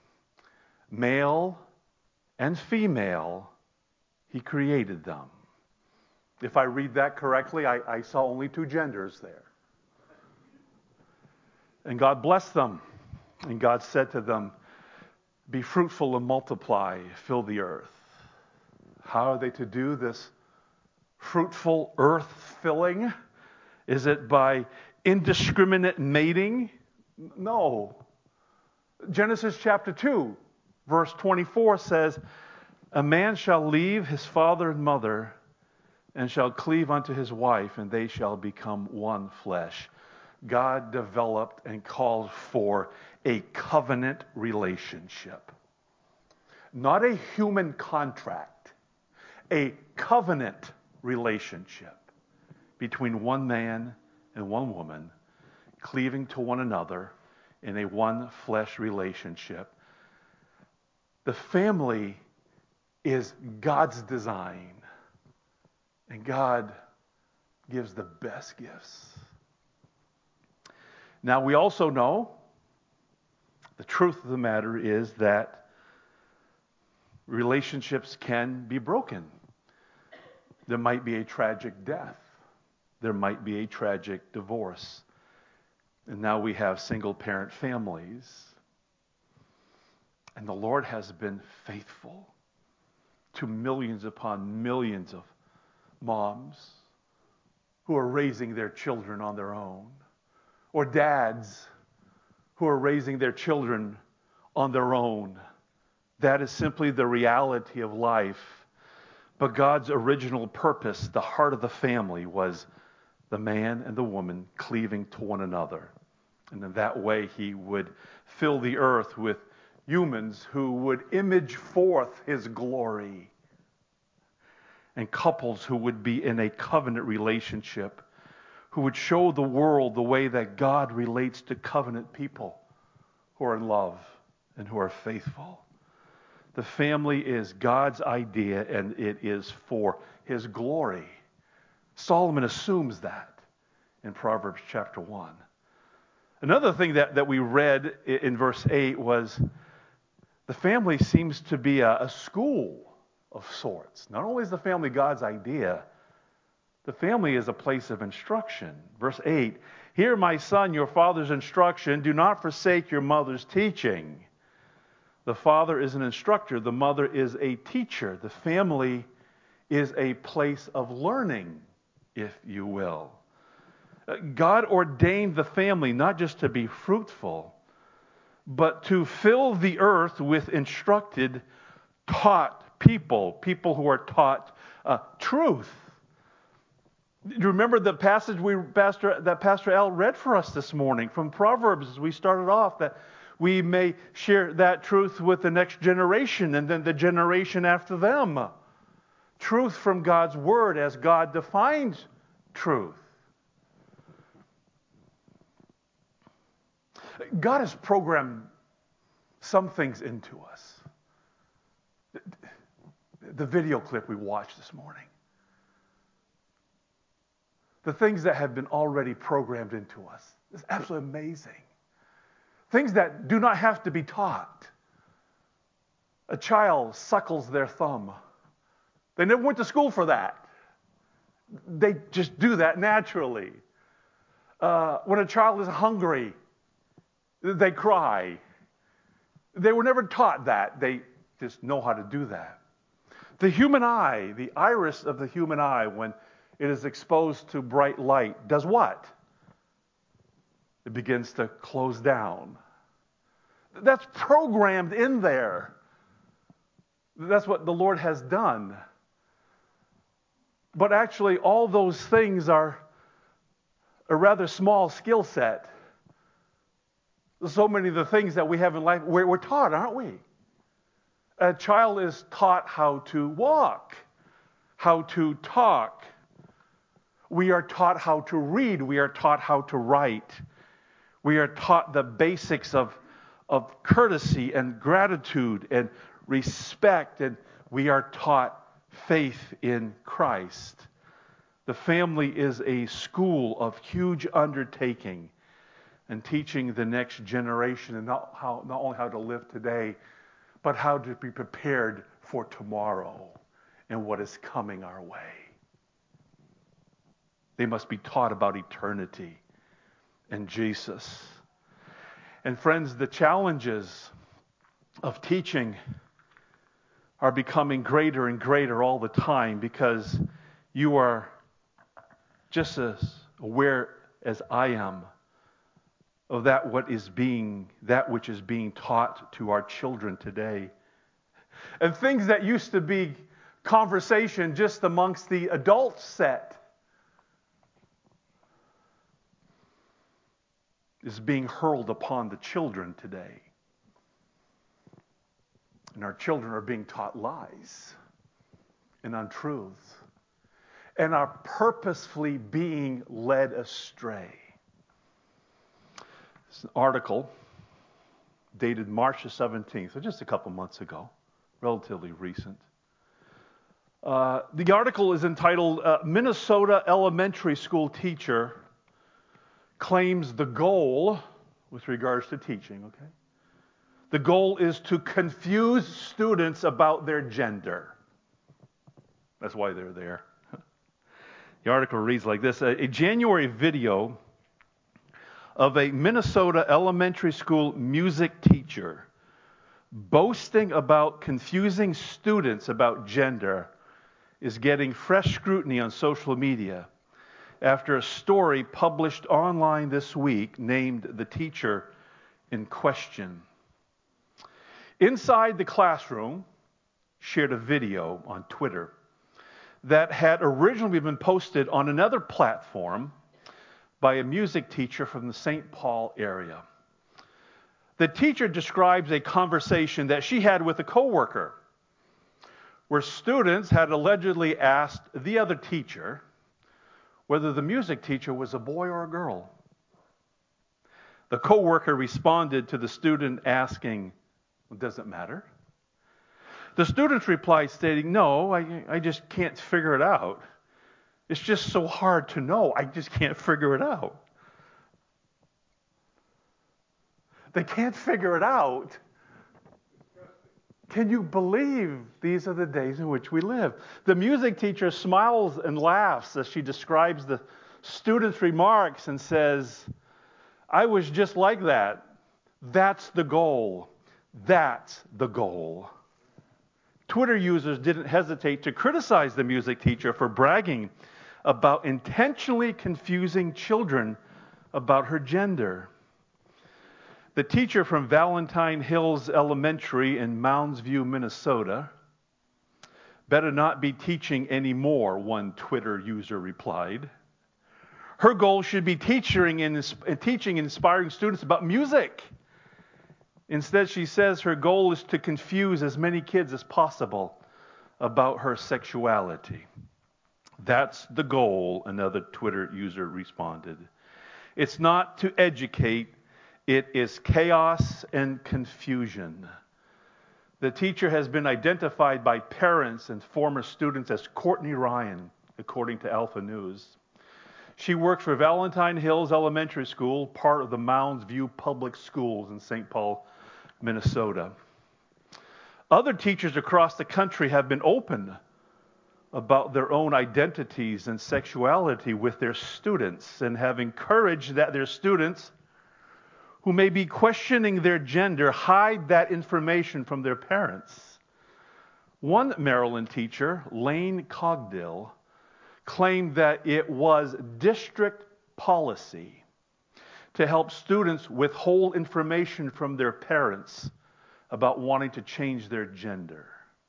Male and female, He created them. If I read that correctly, I saw only two genders there. And God blessed them. And God said to them, be fruitful and multiply, fill the earth. How are they to do this fruitful earth filling? Is it by indiscriminate mating? No. Genesis chapter 2, verse 24 says, a man shall leave his father and mother and shall cleave unto his wife, and they shall become one flesh. God developed and called for a covenant relationship. Not a human contract, a covenant relationship between one man and one woman, cleaving to one another in a one flesh relationship. The family is God's design, and God gives the best gifts. Now, we also know the truth of the matter is that relationships can be broken. There might be a tragic death. There might be a tragic divorce. And now we have single-parent families. And the Lord has been faithful to millions upon millions of moms who are raising their children on their own, or dads who are raising their children on their own. That is simply the reality of life. But God's original purpose, the heart of the family, was the man and the woman cleaving to one another. And in that way, He would fill the earth with humans who would image forth His glory. And couples who would be in a covenant relationship, who would show the world the way that God relates to covenant people who are in love and who are faithful. The family is God's idea, and it is for His glory. Solomon assumes that in Proverbs chapter 1. Another thing that we read in verse 8 was the family seems to be a school of sorts. Not only is the family God's idea, the family is a place of instruction. Verse 8, "Hear, my son, your father's instruction. Do not forsake your mother's teaching." The father is an instructor. The mother is a teacher. The family is a place of learning, if you will. God ordained the family not just to be fruitful, but to fill the earth with instructed, taught people who are taught truth. Do you remember the passage that Pastor Al read for us this morning from Proverbs as we started off, that we may share that truth with the next generation and then the generation after them. Truth from God's Word as God defines truth. God has programmed some things into us. The video clip we watched this morning. The things that have been already programmed into us. It's absolutely amazing. Things that do not have to be taught. A child suckles their thumb. They never went to school for that. They just do that naturally. When a child is hungry, they cry. They were never taught that. They just know how to do that. The human eye, the iris of the human eye, when it is exposed to bright light, does what? It begins to close down. That's programmed in there. That's what the Lord has done. But actually, all those things are a rather small skill set. So many of the things that we have in life, we're taught, aren't we? A child is taught how to walk, how to talk. We are taught how to read. We are taught how to write. We are taught the basics of courtesy and gratitude and respect, and we are taught faith in Christ. The family is a school of huge undertaking and teaching the next generation and not only how to live today, but how to be prepared for tomorrow and what is coming our way. They must be taught about eternity and Jesus. And friends, the challenges of teaching are becoming greater and greater all the time, because you are just as aware as I am of that which is being taught to our children today. And things that used to be conversation just amongst the adult set is being hurled upon the children today. And our children are being taught lies and untruths and are purposefully being led astray. It's an article dated March the 17th, so just a couple months ago, relatively recent. The article is entitled, Minnesota Elementary School Teacher Claims the Goal, with regards to teaching, okay? The goal is to confuse students about their gender. That's why they're there. The article reads like this. A January video of a Minnesota elementary school music teacher boasting about confusing students about gender is getting fresh scrutiny on social media after a story published online this week named the teacher in question. Inside the Classroom shared a video on Twitter that had originally been posted on another platform by a music teacher from the St. Paul area. The teacher describes a conversation that she had with a coworker where students had allegedly asked the other teacher whether the music teacher was a boy or a girl. The coworker responded to the student asking, "Does it matter?" The students replied stating, "No, I just can't figure it out. It's just so hard to know. I just can't figure it out." They can't figure it out. Can you believe these are the days in which we live? The music teacher smiles and laughs as she describes the student's remarks and says, "I was just like that. That's the goal. That's the goal." Twitter users didn't hesitate to criticize the music teacher for bragging about intentionally confusing children about her gender. The teacher from Valentine Hills Elementary in Mounds View, Minnesota, better not be teaching anymore, one Twitter user replied. Her goal should be teaching and inspiring students about music. Instead, she says her goal is to confuse as many kids as possible about her sexuality. That's the goal, another Twitter user responded. It's not to educate, it is chaos and confusion. The teacher has been identified by parents and former students as Courtney Ryan, according to Alpha News. She works for Valentine Hills Elementary School, part of the Mounds View Public Schools in St. Paul, Minnesota. Other teachers across the country have been open about their own identities and sexuality with their students and have encouraged that their students who may be questioning their gender hide that information from their parents. One Maryland teacher, Lane Cogdill, claimed that it was district policy to help students withhold information from their parents about wanting to change their gender.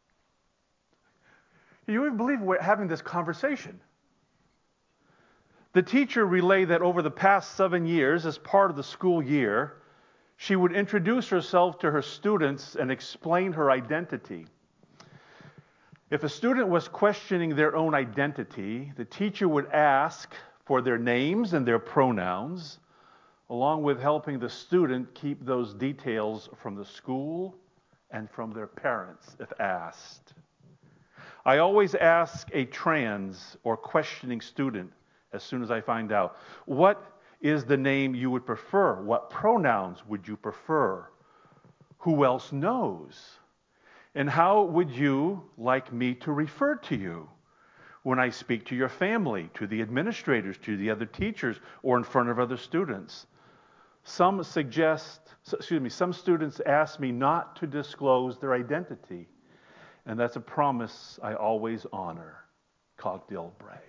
You wouldn't believe we're having this conversation. The teacher relayed that over the past 7 years, as part of the school year, she would introduce herself to her students and explain her identity. If a student was questioning their own identity, the teacher would ask for their names and their pronouns, along with helping the student keep those details from the school and from their parents if asked. I always ask a trans or questioning student as soon as I find out, what is the name you would prefer? What pronouns would you prefer? Who else knows? And how would you like me to refer to you when I speak to your family, to the administrators, to the other teachers, or in front of other students? Some students ask me not to disclose their identity, and that's a promise I always honor, Cogdill bragged.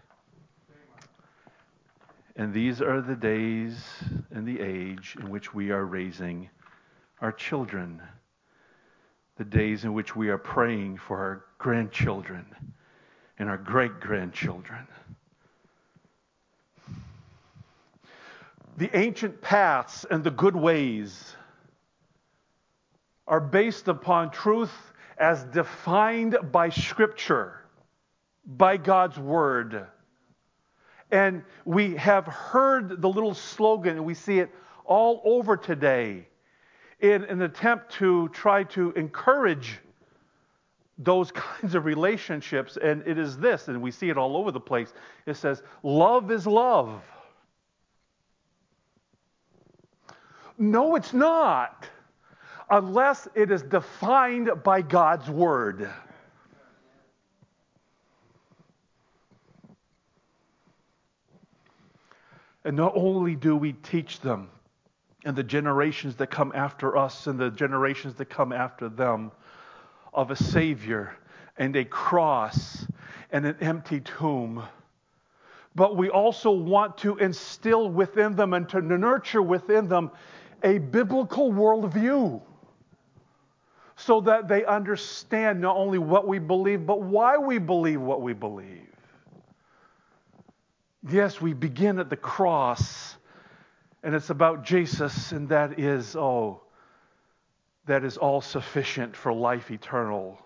And these are the days and the age in which we are raising our children, the days in which we are praying for our grandchildren and our great-grandchildren. The ancient paths and the good ways are based upon truth as defined by Scripture, by God's Word. And we have heard the little slogan, and we see it all over today in an attempt to try to encourage those kinds of relationships. And it is this, and we see it all over the place. It says, love is love. No, it's not, unless it is defined by God's Word. And not only do we teach them and the generations that come after us and the generations that come after them of a Savior and a cross and an empty tomb. But we also want to instill within them and to nurture within them a biblical worldview so that they understand not only what we believe, but why we believe what we believe. Yes, we begin at the cross, and it's about Jesus, and that is all sufficient for life eternal.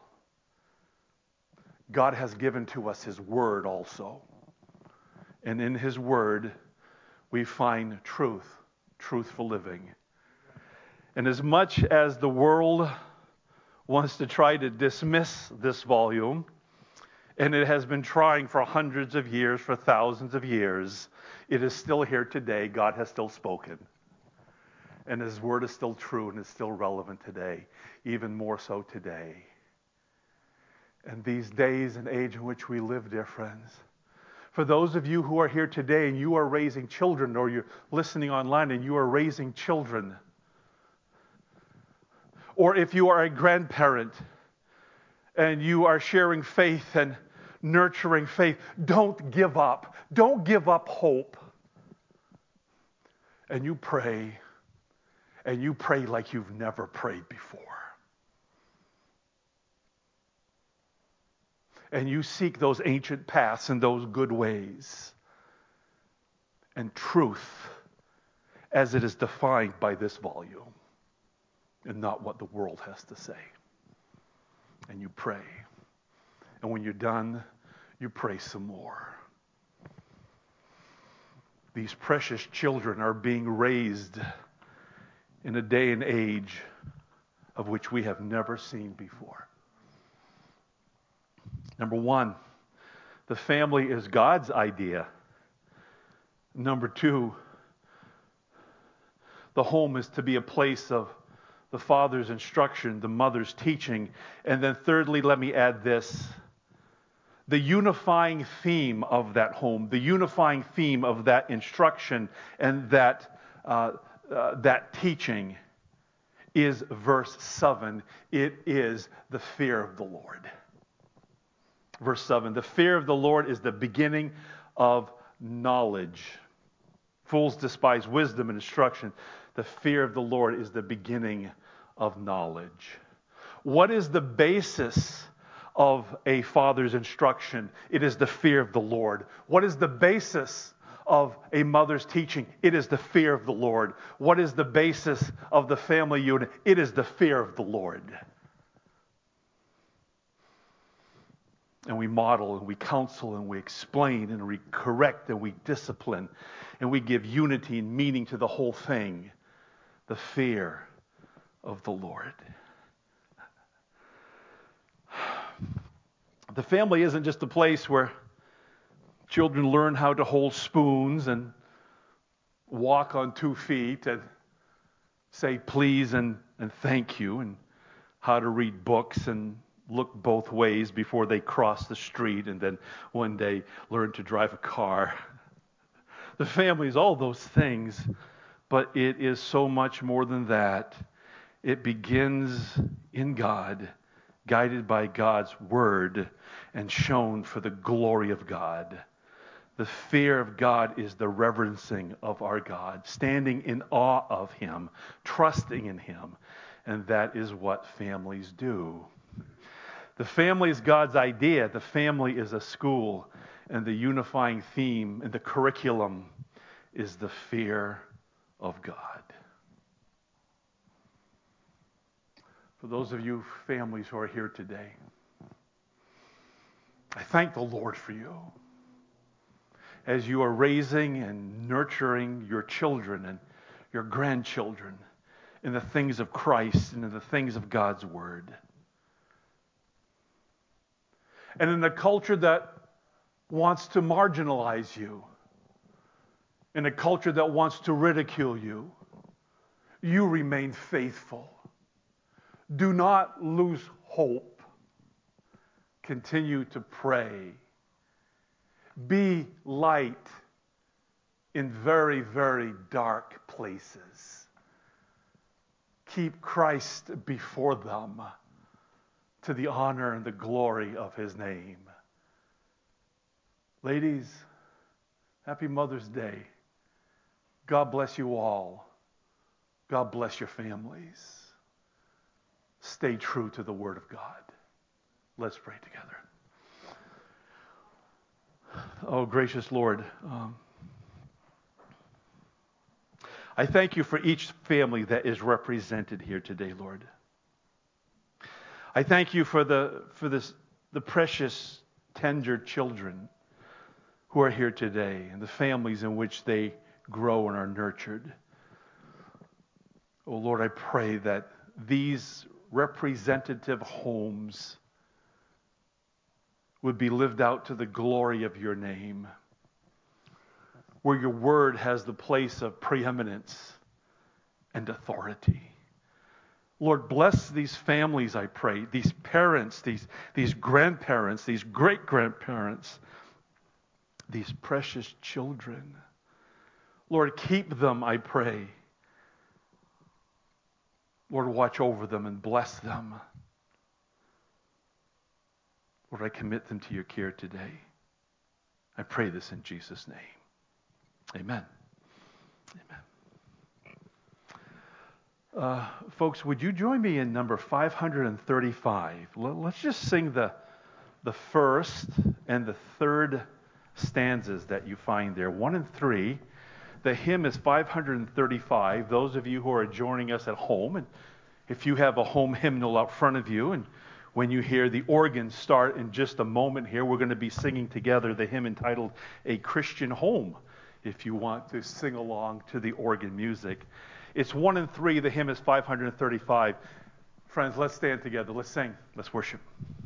God has given to us His Word also. And in His Word, we find truthful living. And as much as the world wants to try to dismiss this volume, and it has been trying for hundreds of years, for thousands of years, it is still here today. God has still spoken. And His Word is still true and is still relevant today, even more so today. And these days and age in which we live, dear friends, for those of you who are here today and you are raising children, or you're listening online and you are raising children, or if you are a grandparent and you are sharing faith and nurturing faith, don't give up. Don't give up hope. And you pray like you've never prayed before. And you seek those ancient paths and those good ways. And truth as it is defined by this volume, and not what the world has to say. And you pray. And when you're done, you pray some more. These precious children are being raised in a day and age of which we have never seen before. Number one, the family is God's idea. Number two, the home is to be a place of the father's instruction, the mother's teaching. And then thirdly, let me add this. The unifying theme of that home, the unifying theme of that instruction and that teaching is verse 7. It is the fear of the Lord. Verse 7, the fear of the Lord is the beginning of knowledge. Fools despise wisdom and instruction. The fear of the Lord is the beginning of knowledge. What is the basis of a father's instruction? It is the fear of the Lord. What is the basis of a mother's teaching? It is the fear of the Lord. What is the basis of the family unit? It is the fear of the Lord. And we model and we counsel and we explain and we correct and we discipline and we give unity and meaning to the whole thing. The fear of the Lord. The family isn't just a place where children learn how to hold spoons and walk on 2 feet and say please and thank you, and how to read books and look both ways before they cross the street and then one day learn to drive a car. The family is all those things, but it is so much more than that. It begins in God, guided by God's Word, and shown for the glory of God. The fear of God is the reverencing of our God, standing in awe of Him, trusting in Him, and that is what families do. The family is God's idea. The family is a school, and the unifying theme and the curriculum is the fear of God. For those of you families who are here today, I thank the Lord for you as you are raising and nurturing your children and your grandchildren in the things of Christ and in the things of God's Word. And in a culture that wants to marginalize you, in a culture that wants to ridicule you, you remain faithful. Do not lose hope. Continue to pray. Be light in very, very dark places. keep Christ before them to the honor and the glory of His name. Ladies, happy Mother's Day. God bless you all. God bless your families. Stay true to the Word of God. Let's pray together. Oh, gracious Lord, I thank you for each family that is represented here today, Lord. I thank you for the precious, tender children who are here today and the families in which they grow and are nurtured. Oh, Lord, I pray that these representative homes would be lived out to the glory of your name, where your word has the place of preeminence and authority. Lord, bless these families, I pray, these parents, these grandparents, these great-grandparents, these precious children. Lord, keep them, I pray. Lord, watch over them and bless them. Lord, I commit them to your care today. I pray this in Jesus' name. Amen. Amen. Folks, would you join me in number 535? Let's just sing the first and the third stanzas that you find there, 1 and 3. The hymn is 535. Those of you who are joining us at home, and if you have a home hymnal out front of you, and when you hear the organ start in just a moment here, we're going to be singing together the hymn entitled A Christian Home, if you want to sing along to the organ music. It's 1 and 3. The hymn is 535. Friends, let's stand together. Let's sing. Let's worship.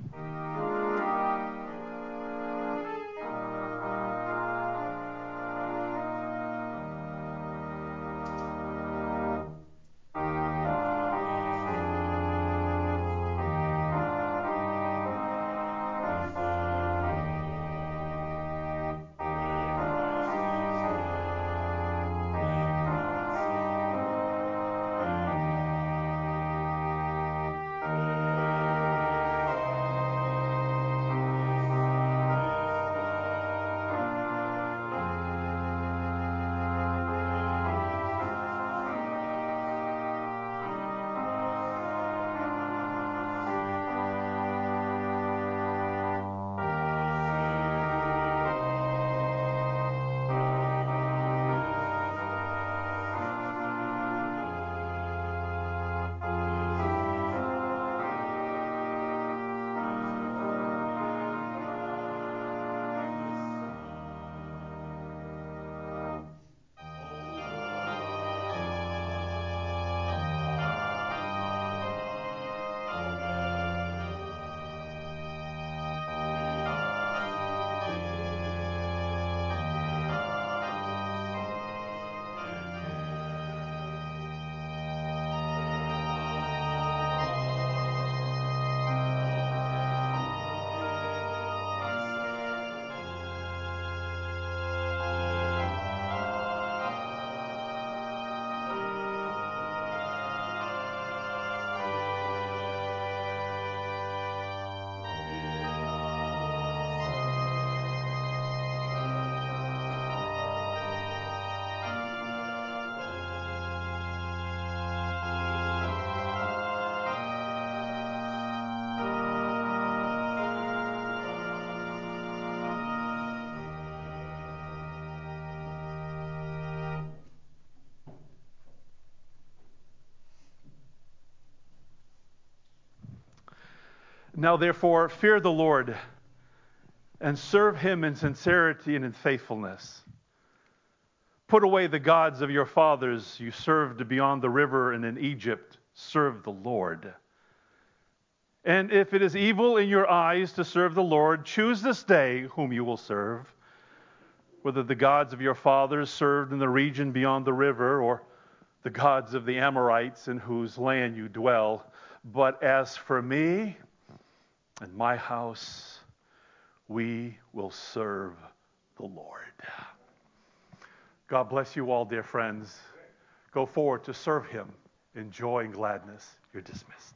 Now therefore, fear the Lord and serve Him in sincerity and in faithfulness. Put away the gods of your fathers you served beyond the river and in Egypt. Serve the Lord. And if it is evil in your eyes to serve the Lord, choose this day whom you will serve, whether the gods of your fathers served in the region beyond the river or the gods of the Amorites in whose land you dwell. But as for me and my house, we will serve the Lord. God bless you all, dear friends. Go forward to serve Him in joy and gladness. You're dismissed.